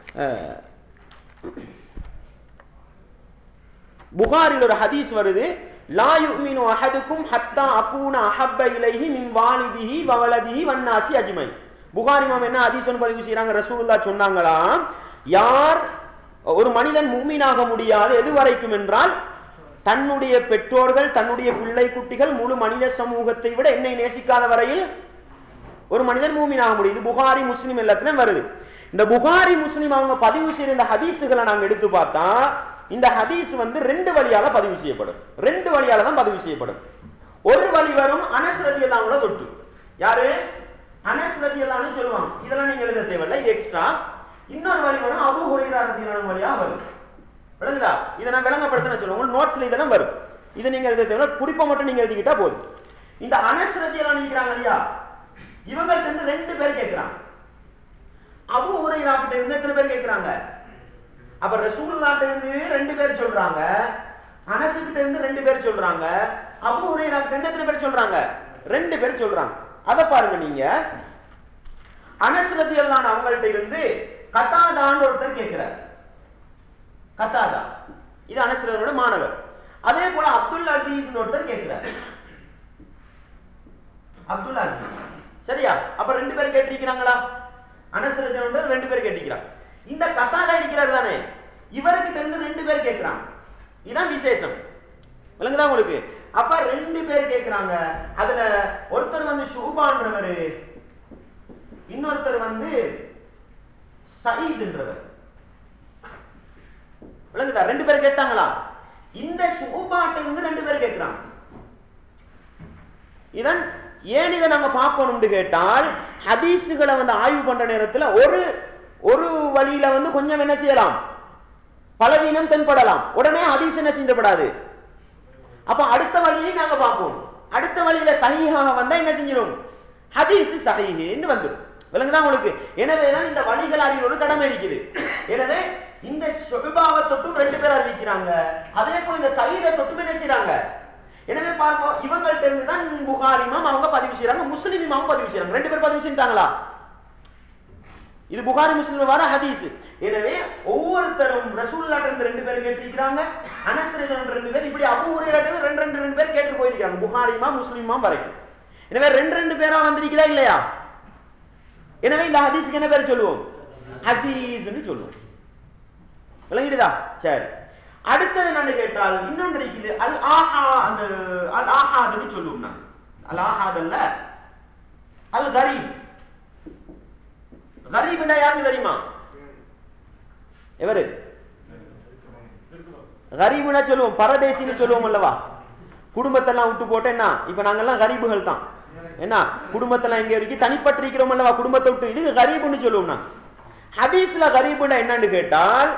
புகாரில் ஒரு ஹதீஸ் வருது, லா யுமினு அஹதுக்கும் ஹத்தா அகூன அஹப்ப இலைஹி மின் வாலிதிஹி வ வலதிஹி வன்னாசி அஜ்மை. புகாரி இமாம் என்ன ஹதீஸ் பதிவு செய்றாங்க? ரசூலுல்லாஹ் சொன்னாங்களாம், யார் ஒரு மனிதன் முஃமினாக முடியாது எது வரைக்கும் என்றால், தன்னுடைய பெற்றோர்கள், தன்னுடைய பிள்ளை குட்டிகள், முழு மனித சமூகத்தை விட என்னை நேசிக்காத வரையில் ஒரு மனிதன் மூமினாக முடியுது. புகாரி முஸ்லிம் எல்லாத்துலயும் வருது. இந்த புகாரி முஸ்லிம் அவங்க பதிவு செய்த இந்த ஹதீஸுகளை நாங்க எடுத்து பார்த்தா, இந்த ஹதீஸ் வந்து 2 வழியால பதிவு செய்யப்படும். 2 வழியால தான் பதிவு செய்யப்படும். ஒரு வழி வரும் அனஸ் ரலியல்லாஹு அன்ஹு தொட்டு. யாரு? அனஸ் ரலியல்லாஹு அன்ஹு சொல்லுவாங்க, இதெல்லாம் நீங்க எழுத தேவையில்லை, இது எக்ஸ்ட்ரா. இன்னொரு வழி வரும் அபூ ஹுரைரா ரலியல்லாஹு அன்ஹு வழியா வரும். விளங்குதா? இதை நான் விளங்கப்படுத்த சொல்லுவோம், உங்களுக்கு நோட்ஸ்ல இதெல்லாம் வரும். இதை நீங்க எழுத தேவையில்லை, குறிப்பை மட்டும் நீங்க எழுதிக்கிட்டா போதும். இந்த அனஸ் ரலியல்லாஹு நிக்கிறாங்க இல்லையா, இவங்கள்ட்ட இருந்து 2 பேர் கேட்கிறாங்க. அபூ ஹுரைரா கிட்ட இருந்து எத்தனை பேர் கேட்கிறாங்க? அப்ப ரசூலுல்லாஹ் இருந்து 2 பேர் சொல்றாங்க, அனஸ் கிட்ட இருந்து 2 பேர் சொல்றாங்க, அபூ ஹுரைரா கிட்ட இருந்து எத்தனை பேர் சொல்றாங்க? 2 பேர் சொல்றாங்க. அத பாருங்க நீங்க. அனஸ் ரலியல்லாஹு அன்ஹு அவங்கள்ட்ட இருந்து கதாதான்னு ஒருத்தர் கேட்கிறார். கதாதா இது அனஸ் ரலியல்லாஹு அன்ஹு மாணவர். அதே போல அப்துல் அசீஸ் ஒருத்தர் கேட்கிறார். அப்துல் அசீஸ், சரியா? அப்ப 2 பேர் கேட்டிருக்கிறாங்களா? அனஸ் ரலியல்லாஹு அன்ஹு 2 பேர் கேட்டிருக்கிறாங்க. இந்த கதாதா இருக்கிறார் தானே, இவர்கிட்ட இருந்து 2 பேர் கேட்கிறாங்க. இதான் விசேஷம். விளங்குதா உங்களுக்கு? அப்ப 2 பேர் கேட்கிறாங்க. அதுல ஒருத்தர் வந்து ஷுபான்றவர், இன்னொருத்தர் வந்து சயீத்ன்றவர். விளங்குதா? 2 பேர் கேட்டாங்களா? இந்த ஷுபாட்ட இருந்து 2 பேர் கேட்கிறாங்க. இதன் ஏன் இதை நாங்க பார்க்கணும்னு கேட்டால், ஹதீஸுகளை வந்து ஆய்வு பண்ற நேரத்தில் ஒரு வழியில வந்து கொஞ்சம் என்ன செய்யலாம், பலவீனம் தென்படலாம். உடனே ஹதீஸ் என்ன செஞ்சப்படாது. அப்ப அடுத்த வழியை நாங்க பார்ப்போம். அடுத்த வழியில சஹீஹாக வந்தா என்ன செஞ்சிடும், ஹதீஸ் சஹீஹ்னு வந்துடும். விளங்குதா உங்களுக்கு? எனவேதான் இந்த வழிகள் அறிவியல் ஒரு கடமை இருக்குது. எனவே இந்த ஷுபாவை தொட்டும் 2 பேர் அறிவிக்கிறாங்க, அதே போல இந்த சயீதை தொட்டும் என்ன செய்யறாங்க. எனவே பார்ப்போம், இவங்கள்ட்ட இருந்து தான் புகாரி இமாம் அவங்க பதிவு செய்யறாங்க, முஸ்லிம் இமாம் பதிவு செய்யறாங்க. 2 பேர் பதிவு செஞ்சாங்களா? இது புகாரி முஸ்லிம் வர ஹதீஸ். எனவே ஒவ்வொருத்தரும் ரசூலுல்லாஹ் இருந்து 2 பேர் கேட்டிருக்கிறாங்க, அனஸ் ரலியல்லாஹு 2 பேர், இப்படி அபூ ஹுரைரா 2 பேர் கேட்டு போயிருக்காங்க, புகாரி இமாம் முஸ்லிம் இமாம் வரைக்கும். எனவே 2 பேரா வந்திருக்குதா இல்லையா? எனவே இந்த ஹதீஸ்க்கு என்ன பேர் சொல்லுவோம்? அசீஸ்னு சொல்லுவோம். விளங்கிடுதா? சரி, அடுத்தது என்னன்னு கேட்டால் இன்னொன்று இருக்குது, அல் ஆஹா. அந்த அல் ஆஹாதுன்னு சொல்லுவோம். நாங்கள் அல் ஆஹாத் அல்ல, அல் கரீப். கரீப்னா யாருக்கு தெரியுமா? எவரு? கரீப்னா சொல்லுவோம், பரதேசின்னு சொல்லுவோம் அல்லவா? குடும்பத்தெல்லாம் விட்டு போட்டு என்ன, இப்ப நாங்கெல்லாம் கரீபுகள் தான். என்ன, குடும்பத்தெல்லாம் எங்க இருக்கு, தனிப்பட்டிருக்கிறோம் அல்லவா, குடும்பத்தை விட்டு. இதுக்கு கரீபுன்னு சொல்லுவோம். ஹதீஸ்ல கரீபுன்னா என்னன்னு கேட்டால்,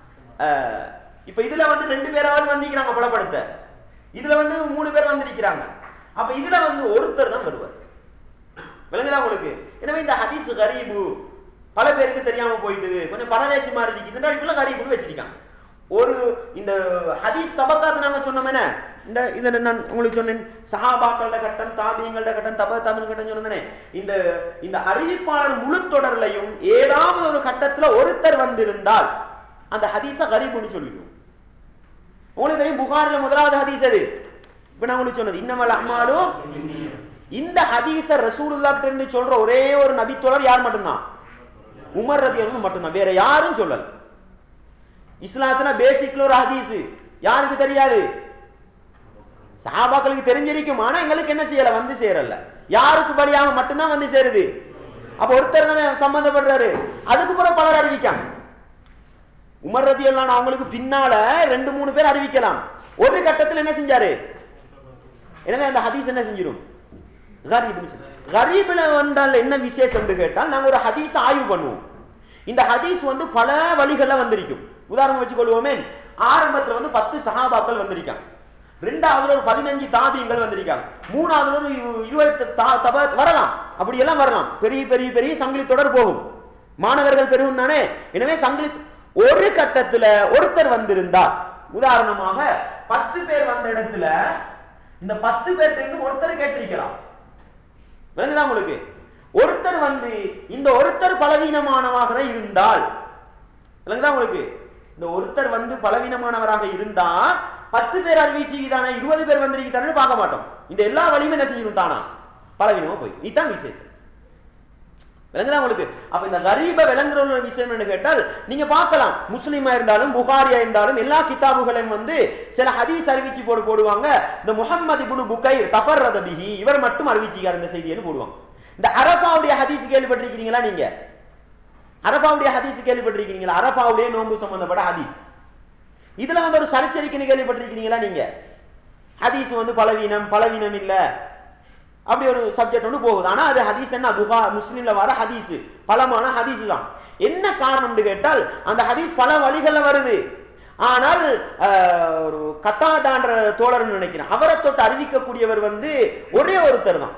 இப்ப இதுல வந்து 2 பேராவது வந்திருக்கிறாங்க புலப்படுத்த, இதுல வந்து 3 பேர் வந்திருக்கிறாங்க. அப்ப இதுல வந்து ஒருத்தர் தான் வருவார். விளங்குதா உங்களுக்கு? எனவே இந்த ஹதீஸ் கரீபு பல பேருக்கு தெரியாம போயிட்டு கொஞ்சம் பரதேசி மாதிரி இருக்குது, கரீபுன்னு வச்சிருக்காங்க. ஒரு இந்த ஹதீஸ் தபக்காத்து நாங்க சொன்னோமே, இந்த இதை நான் உங்களுக்கு சொன்னேன், சஹாபாக்களோட கட்டம், தாபியங்களோட கட்டம், தமிழ் கட்டம் சொன்னேன். இந்த அறிவிப்பாளர் முழு தொடர்லையும் ஏதாவது ஒரு கட்டத்துல ஒருத்தர் வந்திருந்தால் அந்த ஹதீஸ கரீபுன்னு சொல்லிடுவோம். உங்களுக்கு தெரியும் புகாரில முதலாவது ஹதீஸ் அது. இப்ப நான் உங்களுக்கு சொன்னது இன்னமல் அமாலும். இந்த ஹதீஸ ரசூலுல்லாஹ்ன்னு சொல்ற ஒரே ஒரு நபித்தோழர் யார் மட்டும்தான்? உமர் ரலியல்லாஹு மட்டும்தான், வேற யாரும் சொல்லல. இஸ்லாத்துல பேசிக்ல ஒரு ஹதீஸ் யாருக்கு தெரியாது? சஹாபாக்களுக்கு தெரிஞ்சிருக்கும், ஆனா எங்களுக்கு என்ன செய்யல, வந்து சேரல. யாருக்கு வழியாக மட்டும்தான் வந்து சேருது. அப்ப ஒருத்தர் தானே சம்பந்தப்படுறாரு. அதுக்கு பிறகு பலர் அறிவிக்காங்க. உமர் ரலியல்லாஹு அவங்களுக்கு பின்னால 2-3 பேர் அறிவிக்கலாம். ஒரு கட்டத்தில் என்ன செஞ்சாரு? எனவே அந்த ஹதீஸ் என்ன செஞ்சிடும்? கரீப்ல வந்தால் என்ன விசேஷம் கேட்டால், நாங்க ஒரு ஹதீஸ் ஆய்வு பண்ணுவோம். இந்த ஹதீஸ் வந்து பல வழிகள்ல வந்திருக்கும். உதாரணம் வச்சுக்கொள்வோமே, ஆரம்பத்துல வந்து 10 சஹாபாக்கள் வந்திருக்காங்க, 2ஆவதுல ஒரு 15 தாபியங்கள் வந்திருக்காங்க, 3ஆவதுல ஒரு 20 வரலாம், அப்படி எல்லாம் வரலாம். பெரிய பெரிய பெரிய சங்கிலி தொடர் போகும், மாணவர்கள் பெருகும் தானே. எனவே சங்கிலி ஒரு கட்டத்துல ஒருத்தர் வந்திருந்தார். உதாரணமாக 10 பேர் வந்த இடத்துல இந்த 10 பேர்கிட்ட ஒருத்தர் கேட்டிருக்கலாம். விளங்குதா உங்களுக்கு? ஒருத்தர் வந்து இந்த ஒருத்தர் பலவீனமானவராக இருந்தால், விளங்குதா உங்களுக்கு? இந்த ஒருத்தர் வந்து பலவீனமானவராக இருந்தா 10 பேர் அறிவிச்சுதானே 20 பேர் வந்திருக்காருன்னு பார்க்க மாட்டோம். இந்த எல்லா வழியும் என்ன செஞ்சிடும், தானா பலவீனமா போய். இதுதான் விசேஷம். விளங்குதா உங்களுக்கு? அப்ப இந்த கரீப விளங்குற ஒரு விஷயம் என்ன கேட்டால், நீங்க பார்க்கலாம், முஸ்லிமா இருந்தாலும் புகாரியா இருந்தாலும் எல்லா கிதாபுகளையும் வந்து சில ஹதீஸ் அறிவிச்சு போடுவாங்க. இந்த முஹம்மது இப்னு புகைர் தஃபர்ரத பிஹி, இவர் மட்டும் அறிவிச்சிருக்கார் இந்த செய்தின்னு போடுவாங்க. இந்த அரபாவுடைய ஹதீஸ் கேள்விப்பட்டிருக்கீங்களா? நீங்க அரபாவுடைய ஹதீஸ் கேள்விப்பட்டிருக்கீங்களா? அரபாவுடைய நோன்பு சம்பந்தப்பட்ட ஹதீஸ். இதுல வந்து ஒரு சர்ச்சைக்குன்னு கேள்விப்பட்டிருக்கீங்களா? நீங்க ஹதீஸ் வந்து பலவீனம் இல்ல, அப்படி ஒரு சப்ஜெக்ட் ஒன்று போகுது. ஆனா அது ஹதீஸ் என்ன, முஸ்லிம்ல வர ஹதீஸ் பலமான ஹதீஸ் தான். என்ன காரணம் கேட்டால், அந்த ஹதீஸ் பல வழிகள்ல வருது. ஆனால் ஒரு கத்தாதான்ற தோழர்னு நினைக்கிறேன், அவரை தொட்டு அறிவிக்கக்கூடியவர் வந்து ஒரே ஒருத்தர் தான்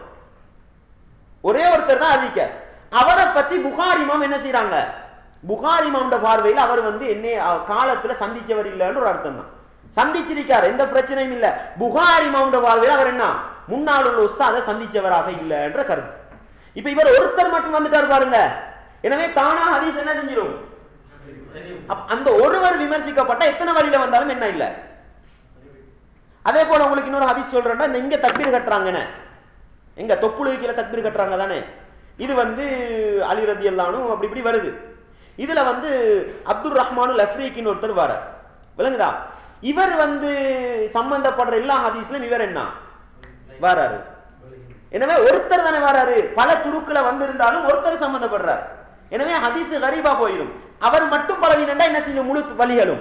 அறிவிக்க. அவரை பத்தி புகாரி இமாம் என்ன செய்யறாங்க, புகாரி இமாம்ட பார்வையில் அவர் வந்து என்ன காலத்துல சந்திச்சவர் இல்லைன்னு ஒரு அர்த்தம் தான். சந்திச்சிருக்காரு, எந்த பிரச்சனையும் இல்ல. புகாரி இமாம்ட பார்வையில் அவர் என்ன, முன்னாள் உள்ள உஸ்தாதை சந்திச்சவராக இல்லை என்ற கருத்து. இப்ப இவர் ஒருத்தர் மட்டும் வந்துட்டார் பாருங்க. எனவே தானா ஹதீஸ் என்ன செஞ்சிடும், அந்த ஒருவர் விமர்சிக்கப்பட்ட எத்தனை வழியில வந்தாலும் என்ன இல்ல. அதே போல உங்களுக்கு இன்னொரு ஹதீஸ் சொல்றேன்டா, இங்க தக்பீர் கட்டுறாங்கன்னு, எங்க தொப்புளுக்கு கீழே தக்பீர் கட்டுறாங்க தானே, இது வந்து அலி ரலியல்லாஹு அன்ஹு அப்படி இப்படி வருது. இதுல வந்து அப்துல் ரஹ்மான் லஃப்ரீக்கின்னு ஒருத்தர் வர, விளங்குதா? இவர் வந்து சம்பந்தப்படுற எல்லா ஹதீஸ்லயும் இவர் என்ன வராரு. எனவே ஒருத்தர் தானே வராரு, பல துருக்களை வந்திருந்தாலும் ஒருத்தர் சம்பந்தப்படுறார். எனவே ஹதீஸ் கரீபா போயிடும். அவர் மட்டும் பலவீனண்டா என்ன செய்யும், முழு வழிகளும்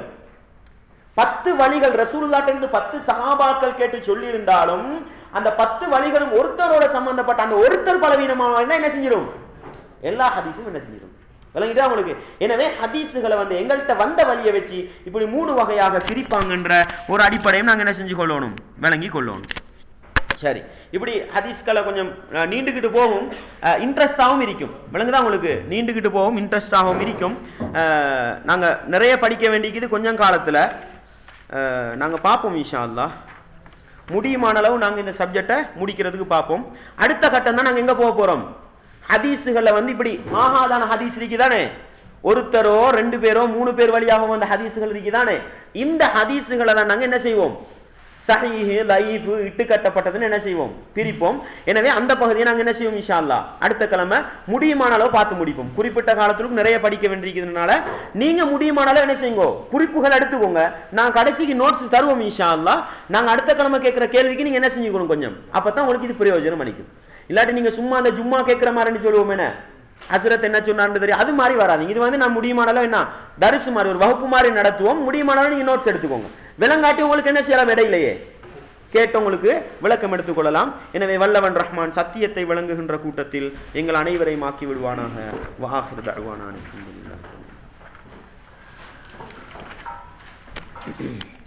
10 வழிகள் ரசூலுல்லாஹ்ட்ட 10 சஹாபாக்கள் கேட்டு சொல்லி இருந்தாலும் அந்த 10 வழிகளும் ஒருத்தரோட சம்பந்தப்பட்ட அந்த ஒருத்தர் பலவீனமாக இருந்தா என்ன செஞ்சிடும், எல்லா ஹதீஸும் என்ன செஞ்சிடும். விளங்கிட்டா உங்களுக்கு? எனவே ஹதீஸுகளை வந்து எங்கள்கிட்ட வந்த வழியை வச்சு இப்படி 3 வகையாக பிரிப்பாங்கன்ற ஒரு அடிப்படையும் நாங்கள் என்ன செஞ்சு கொள்ளணும், விளங்கி கொள்ளணும். சரி, இப்படி ஹதீஸ்களை கொஞ்சம் நீண்டுகிட்டு போகும், இன்ட்ரெஸ்டாகவும் இருக்கும். விளங்குதான் உங்களுக்கு? நீண்டுகிட்டு போகும், இன்ட்ரெஸ்டாகவும் இருக்கும். நாங்கள் நிறைய படிக்க வேண்டியது கொஞ்சம் காலத்தில் நாங்கள் பார்ப்போம். இன்ஷா அல்லாஹ் முடியுமான அளவு நாங்கள் இந்த சப்ஜெக்டை முடிக்கிறதுக்கு பார்ப்போம். அடுத்த கட்டம் தான் நாங்கள் எங்கே போக போகிறோம், ஹதீஸுகளில் வந்து இப்படி ஆகாதான ஹதீஸ் இருக்குதானே, ஒருத்தரோ 2 பேரோ 3 பேர் வழியாக வந்த ஹதீஸுகள் இருக்குதானே, இந்த ஹதீஸுகளை தான் நாங்கள் என்ன செய்வோம், சஹீஹ் லைஃப் இட்டு கட்டப்பட்டதுன்னு என்ன செய்வோம், பிரிப்போம். எனவே அந்த பகுதியை நாங்கள் என்ன செய்வோம் இன்ஷா அல்லாஹ் அடுத்த கிழமை முடியுமான அளவு பார்த்து முடிப்போம். குறிப்பிட்ட காலத்துக்கு நிறைய படிக்க வேண்டியிருக்கிறதுனால நீங்க முடியுமான அளவு என்ன செய்யுங்க, குறிப்புகள் எடுத்துக்கோங்க. நான் கடைசிக்கு நோட்ஸ் தருவோம் இன்ஷா அல்லாஹ். நாங்கள் அடுத்த கிழமை கேட்குற கேள்விக்கு நீங்க என்ன செஞ்சுக்கணும் கொஞ்சம், அப்பதான் உங்களுக்கு இது பிரயோஜனம் அளிக்கும். இல்லாட்டி நீங்க சும்மா அந்த ஜும்மா கேட்கிற மாதிரின்னு சொல்லுவோம் என்ன, ஹசரத் என்ன சொன்னார்னு தெரியும், அது மாதிரி வராது. இது வந்து நான் முடியுமானாலும் என்ன தரிசு மாதிரி ஒரு வகுப்பு மாதிரி நடத்துவோம், முடியுமானாலும் நீங்க நோட்ஸ் எடுத்துக்கோங்க. விளங்காட்டி உங்களுக்கு என்ன செய்யலாம், இடையிலேயே கேட்டவங்களுக்கு விளக்கம் எடுத்துக் கொள்ளலாம். எனவே வல்லவன் ரஹ்மான் சத்தியத்தை விளங்குகின்ற கூட்டத்தில் எங்கள் அனைவரையும் ஆக்கி விடுவானாக. வாஹிர் தஅவானா அல்ஹம்துலில்லாஹ்.